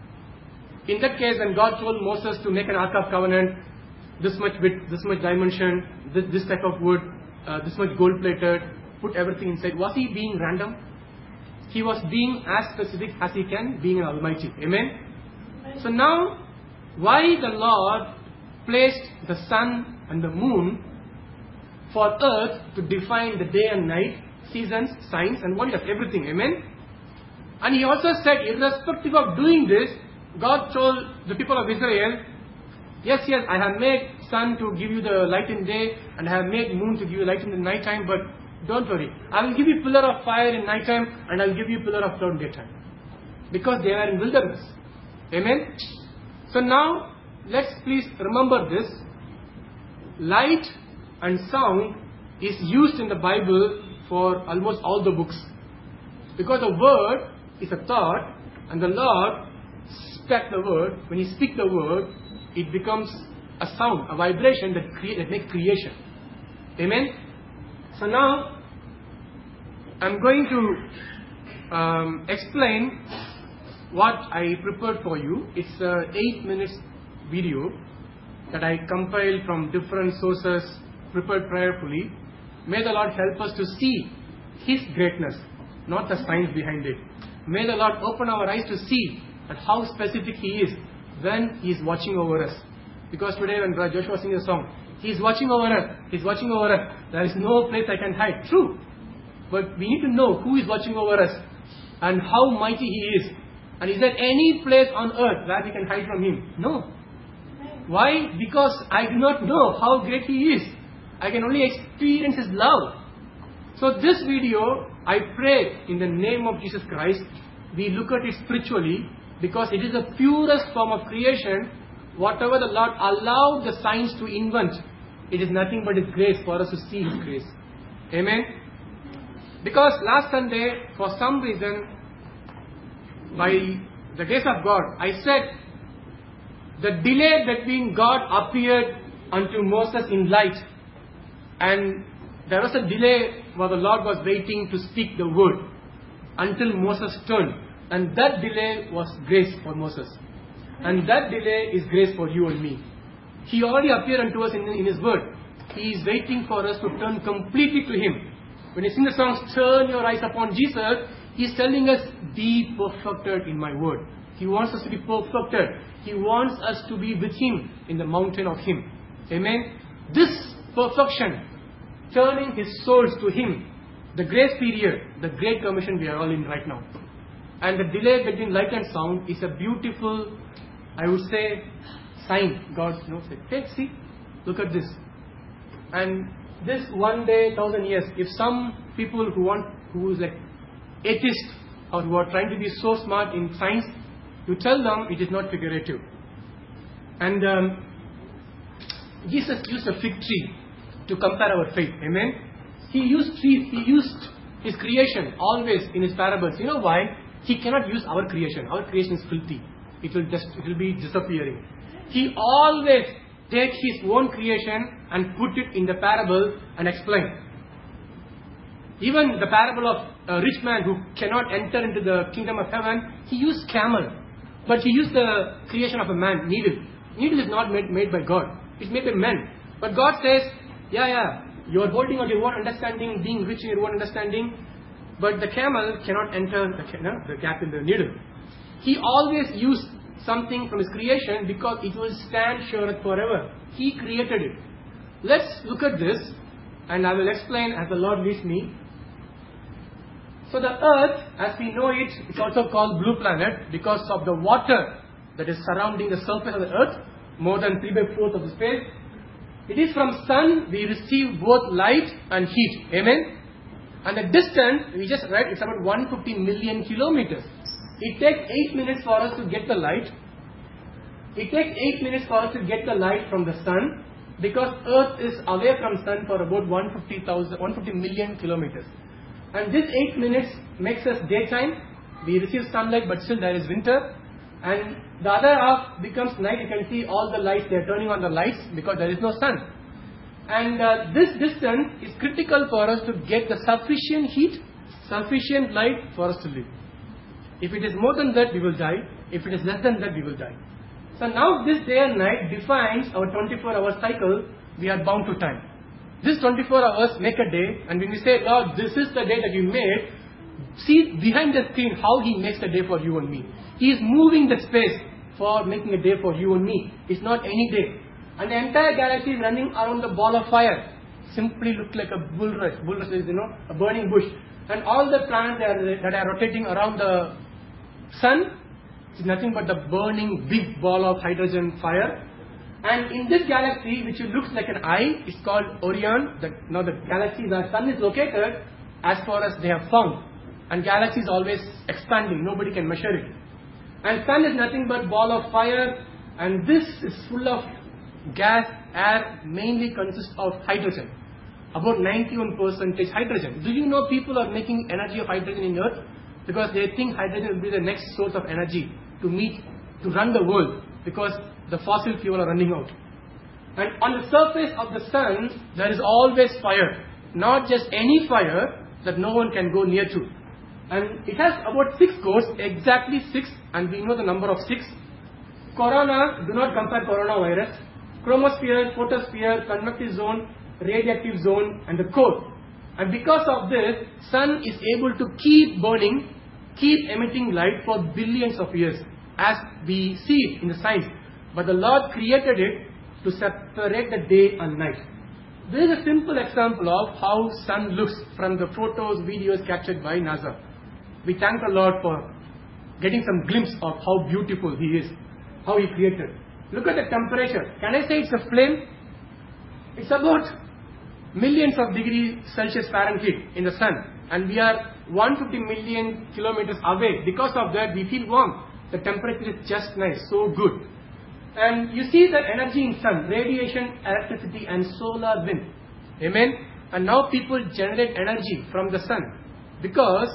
Speaker 3: In that case, when God told Moses to make an Ark of Covenant, this much width, this much dimension, this, this type of wood, uh, this much gold plated, put everything inside, was he being random? He was being as specific as he can, being an Almighty. Amen? So now, why the Lord placed the sun and the moon for earth to define the day and night, seasons, signs and wonders, everything. Amen? And he also said, irrespective of doing this, God told the people of Israel, yes, yes, I have made sun to give you the light in day, and I have made moon to give you light in the night time, but don't worry, I will give you pillar of fire in night time, and I will give you pillar of cloud in daytime. Because they are in wilderness. Amen? So now, let's please remember this. Light and sound is used in the Bible for almost all the books. Because the word is a thought, and the Lord spoke the word. When He speaks the word, it becomes a sound, a vibration that, crea- that makes creation. Amen? So now, I'm going to um, explain what I prepared for you. It's an eight minutes video that I compiled from different sources, prepared prayerfully. May the Lord help us to see His greatness, not the science behind it. May the Lord open our eyes to see that how specific He is when He is watching over us. Because today when Brother Joshua sings a song, He is watching over us, He is watching over us. There is no place I can hide. True. But we need to know who is watching over us and how mighty He is. And is there any place on earth where we can hide from Him? No. Why? Because I do not know how great He is. I can only experience His love. So this video, I pray in the name of Jesus Christ, we look at it spiritually, because it is the purest form of creation. Whatever the Lord allowed the science to invent, it is nothing but His grace for us to see His grace. Amen? Because last Sunday, for some reason, by the grace of God, I said the delay between God appeared unto Moses in light, and there was a delay where the Lord was waiting to speak the word until Moses turned, and that delay was grace for Moses, and that delay is grace for you and me. He already appeared unto us in, in His word. He is waiting for us to turn completely to Him. When you sing the songs, turn your eyes upon Jesus, He is telling us, be perfected in my word. He wants us to be perfected. He wants us to be with Him in the mountain of Him. Amen? This perfection, turning His souls to Him, the grace period, the great commission we are all in right now. And the delay between light and sound is a beautiful, I would say, sign. God knows it. Take, see, look at this. And this one day, thousand years, if some people who want, who is like atheists or who are trying to be so smart in science, you tell them it is not figurative. And um, Jesus used a fig tree to compare our faith. Amen? He used trees, He used His creation always in His parables. You know why? He cannot use our creation. Our creation is filthy. It will just, it will be disappearing. He always take his own creation and put it in the parable and explain. Even the parable of a rich man who cannot enter into the kingdom of heaven, he used camel. But he used the creation of a man, needle. Needle is not made, made by God. It's made by men. But God says, yeah, yeah, you are holding on your own understanding, being rich in your own understanding, but the camel cannot enter the, no, the gap in the needle. He always used something from his creation because it will stand sure forever. He created it. Let's look at this, and I will explain as the Lord leads me. So the earth, as we know it, is also called blue planet because of the water that is surrounding the surface of the earth, more than three by fourth of the space. It is from sun we receive both light and heat. Amen? And the distance, we just read, it's about one hundred fifty million kilometers. It takes eight minutes for us to get the light. It takes eight minutes for us to get the light from the sun because earth is away from sun for about one hundred fifty thousand, one hundred fifty million kilometers. And this eight minutes makes us daytime. We receive sunlight, but still there is winter. And the other half becomes night. You can see all the lights, they are turning on the lights because there is no sun. And uh, this distance is critical for us to get the sufficient heat, sufficient light for us to live. If it is more than that, we will die. If it is less than that, we will die. So now this day and night defines our twenty-four hour cycle. We are bound to time. This twenty-four hours make a day, and when we say, Lord, this is the day that you made, see behind the screen how He makes the day for you and me. He is moving the space for making a day for you and me. It's not any day. And the entire galaxy is running around the ball of fire. Simply look like a bulrush. Bulrush is, you know, a burning bush. And all the planets that are, that are rotating around the sun is nothing but the burning big ball of hydrogen fire. And in this galaxy, which looks like an eye, it's called Orion. The, now the galaxy, the sun is located as far as they have found. And galaxy is always expanding. Nobody can measure it. And sun is nothing but ball of fire. And this is full of gas, air, mainly consists of hydrogen. About ninety-one percent hydrogen. Do you know people are making energy of hydrogen in Earth? Because they think hydrogen will be the next source of energy to meet, to run the world. Because the fossil fuel are running out. And on the surface of the sun, there is always fire. Not just any fire that no one can go near to. And it has about six cores, exactly six, and we know the number of six. Corona, do not compare coronavirus. Chromosphere, photosphere, convective zone, radioactive zone, and the core. And because of this, sun is able to keep burning, keep emitting light for billions of years, as we see it in the science. But the Lord created it to separate the day and night. This is a simple example of how sun looks from the photos, videos captured by NASA. We thank the Lord for getting some glimpse of how beautiful He is, how He created. Look at the temperature. Can I say it's a flame? It's about millions of degrees Celsius Fahrenheit in the sun. And we are one hundred fifty million kilometers away. Because of that, we feel warm. The temperature is just nice, so good. And you see the energy in sun, radiation, electricity, and solar wind. Amen? And now people generate energy from the sun. Because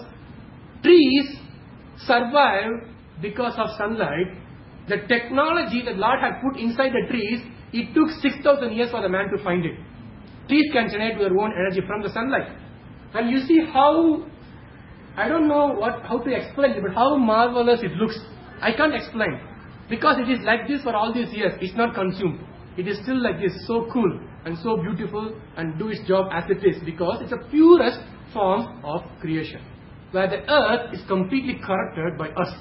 Speaker 3: trees survive because of sunlight. The technology that Lord had put inside the trees, it took six thousand years for the man to find it. Trees can generate their own energy from the sunlight. And you see how, I don't know what how to explain it, but how marvelous it looks. I can't explain. Because it is like this for all these years, it's not consumed. It is still like this, so cool and so beautiful and do its job as it is. Because it's the purest form of creation. Where the earth is completely corrupted by us.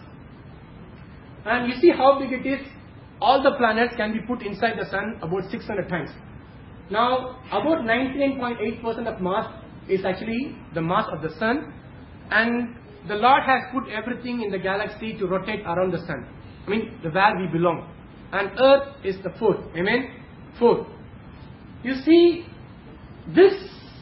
Speaker 3: And you see how big it is. All the planets can be put inside the sun about six hundred times. Now, about ninety-nine point eight percent of mass is actually the mass of the sun. And the Lord has put everything in the galaxy to rotate around the sun. I mean, the where we belong. And earth is the fourth. Amen? Fourth. You see, this,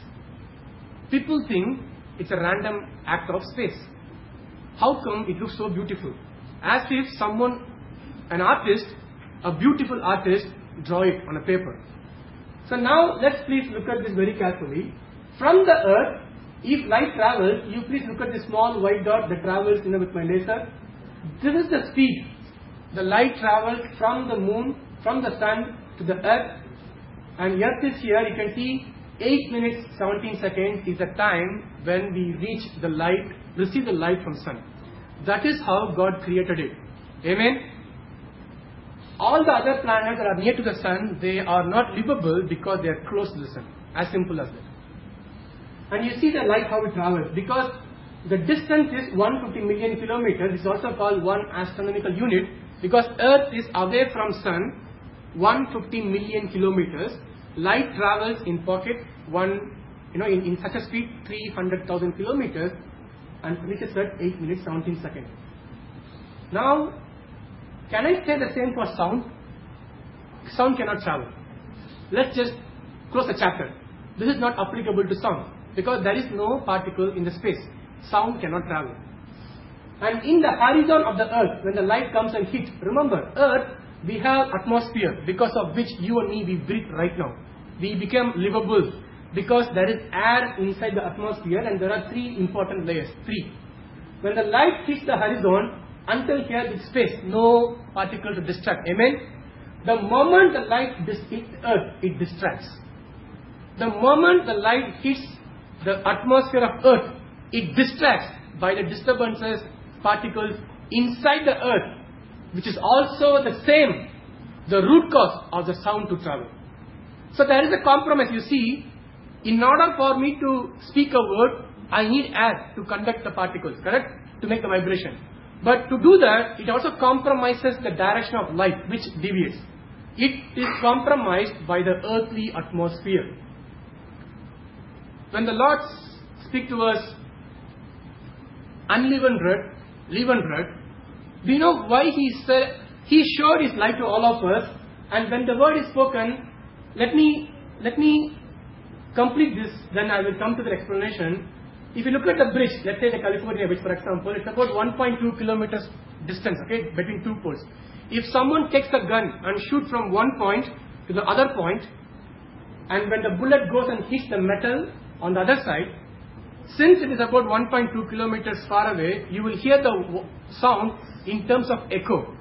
Speaker 3: people think it's a random act of space. How come it looks so beautiful? As if someone, an artist, a beautiful artist, draw it on a paper. So now, let's please look at this very carefully. From the earth, If light travels, you please look at the small white dot that travels you know, with my laser. This is the speed. The light travels from the moon, from the sun to the earth, and earth is here. You can see eight minutes seventeen seconds is the time when we reach the light, receive the light from sun. That is how God created it. Amen. All the other planets that are near to the sun, they are not livable because they are close to the sun. As simple as that. And you see the light how it travels, because the distance is one hundred fifty million kilometers. It's also called one astronomical unit, because Earth is away from sun one hundred fifty million kilometers. Light travels in pocket one, you know, in, in such a speed three hundred thousand kilometers and reaches at eight minutes seventeen seconds. Now, can I say the same for sound? Sound cannot travel. Let's just close the chapter. This is not applicable to sound, because there is no particle in the space. Sound cannot travel. And in the horizon of the earth, when the light comes and hits, remember, earth, we have atmosphere, because of which you and me, we breathe right now. We become livable, because there is air inside the atmosphere, and there are three important layers. Three. When the light hits the horizon, until here is space, no particle to distract. Amen? The moment the light hits earth, it distracts. The moment the light hits the atmosphere of earth, it distracts by the disturbances, particles inside the earth, which is also the same, the root cause of the sound to travel. So there is a compromise. You see, in order for me to speak a word, I need air to conduct the particles, correct? To make the vibration. But to do that, it also compromises the direction of light, which deviates. It is compromised by the earthly atmosphere. When the Lord speaks to us, unleavened bread, leavened bread, do you know why He said, He showed His light to all of us, and when the word is spoken, let me, let me complete this, then I will come to the explanation. If you look at the bridge, let's say the California bridge for example, it's about one point two kilometers distance, okay, between two poles. If someone takes a gun and shoots from one point to the other point, and when the bullet goes and hits the metal on the other side, since it is about one point two kilometers far away, you will hear the sound in terms of echo.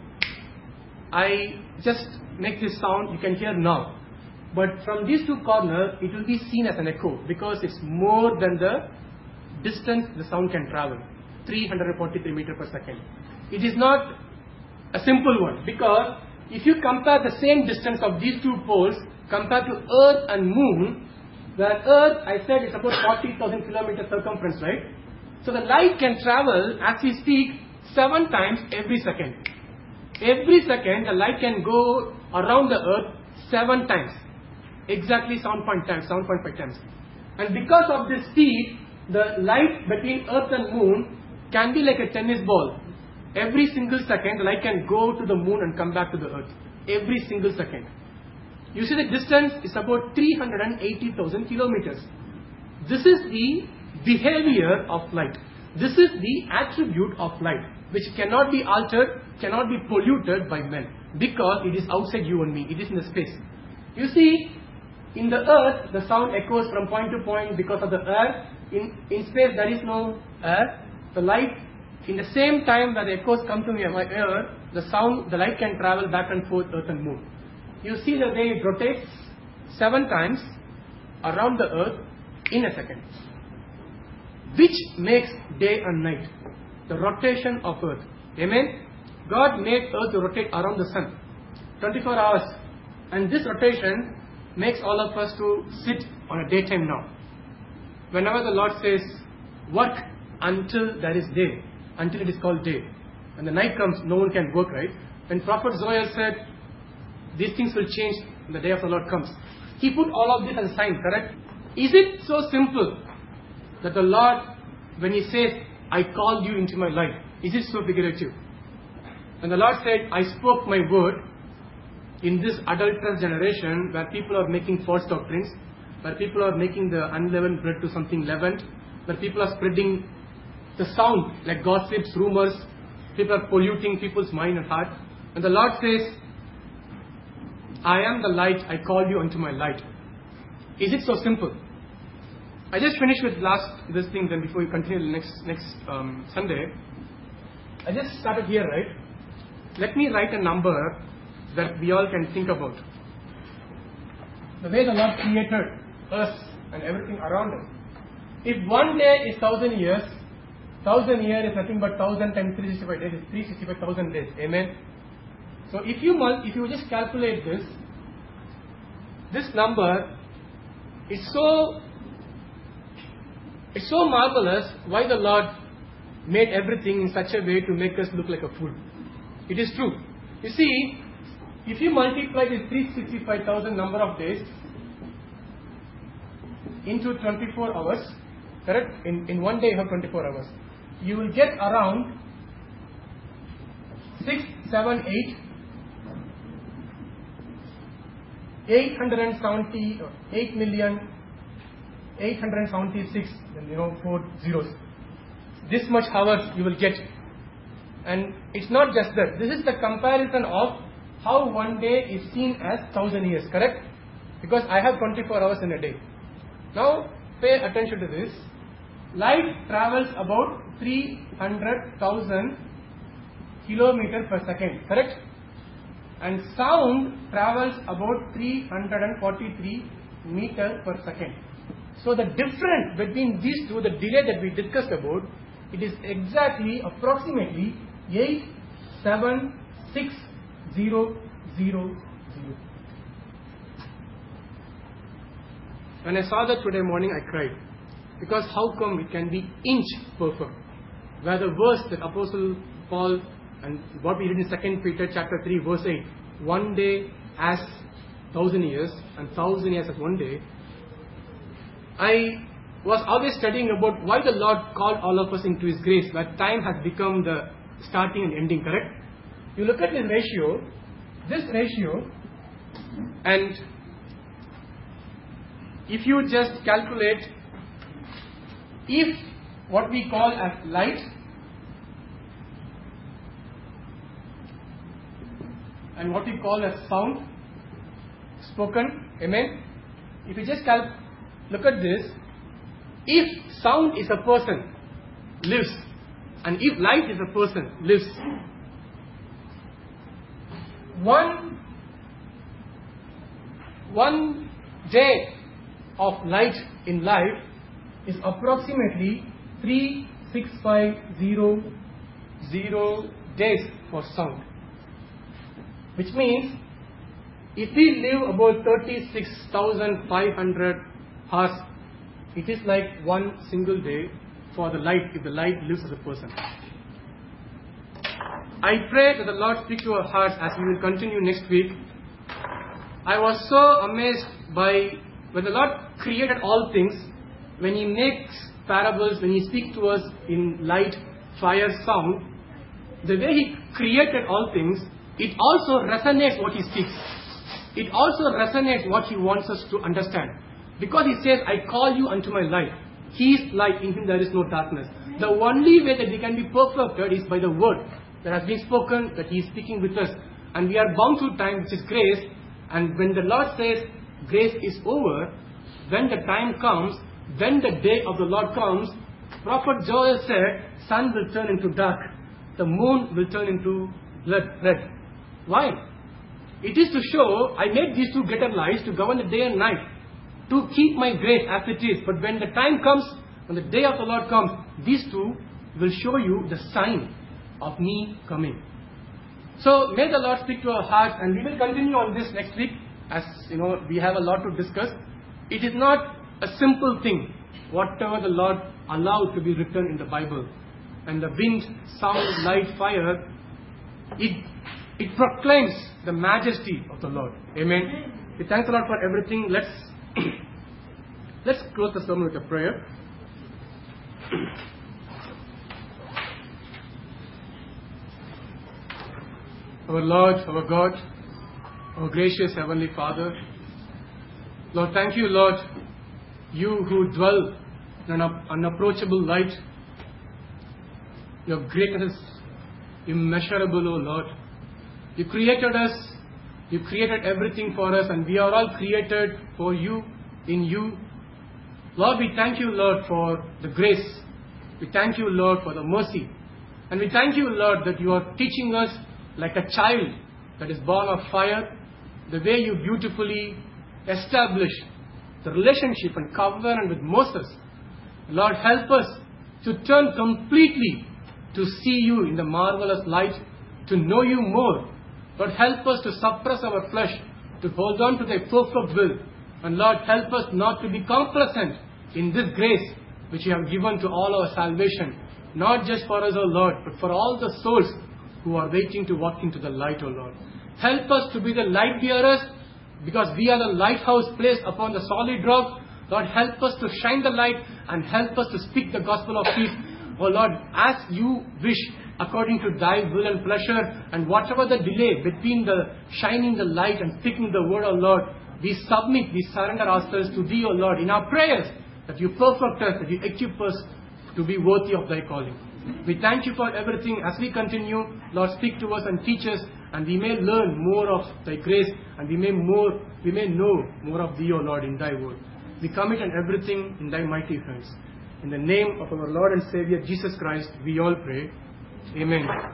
Speaker 3: I just make this sound, you can hear now. But from these two corners, it will be seen as an echo, because it's more than the distance the sound can travel, three hundred forty-three meters per second. It is not a simple one, because if you compare the same distance of these two poles compared to Earth and Moon, where Earth, I said, is about forty thousand kilometers circumference, right? So the light can travel, as we speak, seven times every second. Every second, the light can go around the Earth seven times. Exactly seven point five times. And because of this speed, the light between Earth and Moon can be like a tennis ball. Every single second, the light can go to the Moon and come back to the Earth. Every single second. You see the distance is about three hundred eighty thousand kilometers. This is the behavior of light. This is the attribute of light, which cannot be altered, cannot be polluted by men, because it is outside you and me. It is in the space. You see, in the earth, the sound echoes from point to point because of the air. In, in space, there is no air. The light, in the same time that the echoes come to me my ear, the sound, the light can travel back and forth, earth and moon. You see the way it rotates seven times around the earth in a second, which makes day and night, the rotation of earth. Amen? God made earth to rotate around the sun twenty-four hours, and this rotation makes all of us to sit on a daytime now. Whenever the Lord says, work until there is day, until it is called day, and the night comes, no one can work, right? When Prophet Joel said, these things will change when the day of the Lord comes, he put all of this as a sign, correct? Is it so simple that the Lord, when He says, I called you into my life, is it so figurative? When the Lord said, I spoke my word in this adulterous generation where people are making false doctrines, where people are making the unleavened bread to something leavened, where people are spreading the sound like gossips, rumors, people are polluting people's mind and heart. And the Lord says, I am the light, I called you unto my light. Is it so simple? I just finished with last this thing. Then before we continue next next um, Sunday, I just started here, right? Let me write a number that we all can think about. The way the Lord created us and everything around us. If one day is thousand years, thousand year is nothing but thousand times three hundred sixty-five days is three hundred sixty-five thousand days. Amen. So if you mul- if you just calculate this, this number is so it's so marvelous. Why the Lord made everything in such a way to make us look like a fool? It is true. You see, if you multiply this three hundred sixty-five thousand number of days into twenty-four hours, correct? In, in one day you have twenty-four hours. You will get around six, seven, eight, eight hundred seventy, eight million, eight hundred seventy-six, you know, four zeros. This much hours you will get. And it's not just that. This is the comparison of how one day is seen as thousand years, correct? Because I have twenty-four hours in a day. Now, pay attention to this. Light travels about three hundred thousand kilometers per second, correct? And sound travels about three hundred forty-three meters per second. So the difference between these two, the delay that we discussed about, it is exactly approximately eight seven six zero zero zero. When I saw that today morning, I cried. Because how come it can be inch perfect? Where the verse that Apostle Paul and what we read in Second Peter chapter three verse eight, one day as thousand years and thousand years as one day. I was always studying about why the Lord called all of us into His grace, where time has become the starting and ending, correct? You look at this ratio, this ratio, and if you just calculate, if what we call as light and what we call as sound spoken, amen? If you just cal- look at this, if sound is a person, lives, and if light is a person, lives, one one day of light in life is approximately three six five zero zero days for sound. Which means, if we live about thirty-six thousand five hundred hours, it is like one single day for the light, if the light lives as a person. I pray that the Lord speak to our hearts as we will continue next week. I was so amazed by when the Lord created all things, when He makes parables, when He speaks to us in light, fire, sound, the way He created all things, it also resonates what He speaks. It also resonates what He wants us to understand. Because He says, I call you unto my light. He is light, in Him there is no darkness. The only way that we can be perfected is by the word that has been spoken, that He is speaking with us. And we are bound to time, which is grace. And when the Lord says, grace is over, when the time comes, when the day of the Lord comes, Prophet Joel said, sun will turn into dark, the moon will turn into blood red. Why? It is to show, I made these two greater lights to govern the day and night, to keep my grace as it is. But when the time comes, when the day of the Lord comes, these two will show you the sign of me coming. So may the Lord speak to our hearts, and we will continue on this next week. As you know, we have a lot to discuss. It is not a simple thing, whatever the Lord allowed to be written in the Bible. And the wind, sound, light, fire, it it proclaims the majesty of the Lord. Amen. We thank the Lord for everything. Let's let's close the sermon with a prayer. Our Lord, our God, our gracious Heavenly Father, Lord, thank you, Lord, you who dwell in an unapproachable light. Your greatness is immeasurable, O Lord. You created us, you created everything for us, and we are all created for you, in you. Lord, we thank you, Lord, for the grace. We thank you, Lord, for the mercy. And we thank you, Lord, that you are teaching us like a child that is born of fire, the way you beautifully established the relationship and covenant with Moses. Lord, help us to turn completely to see you in the marvelous light, to know you more. Lord, help us to suppress our flesh, to hold on to thy perfect will. And Lord, help us not to be complacent in this grace which you have given to all our salvation, not just for us, O Lord, but for all the souls who are waiting to walk into the light, O Lord. Help us to be the light bearers, because we are the lighthouse placed upon the solid rock. Lord, help us to shine the light and help us to speak the gospel of peace. O Lord, as you wish, according to thy will and pleasure, and whatever the delay between the shining the light and speaking the word, O Lord, we submit, we surrender ourselves to thee, O Lord, in our prayers, that you perfect us, that you equip us to be worthy of thy calling. We thank you for everything. As we continue, Lord, speak to us and teach us, and we may learn more of thy grace, and we may more, we may know more of thee, O Lord, in thy word. We commit and everything in thy mighty hands. In the name of our Lord and Savior Jesus Christ, we all pray. Amen.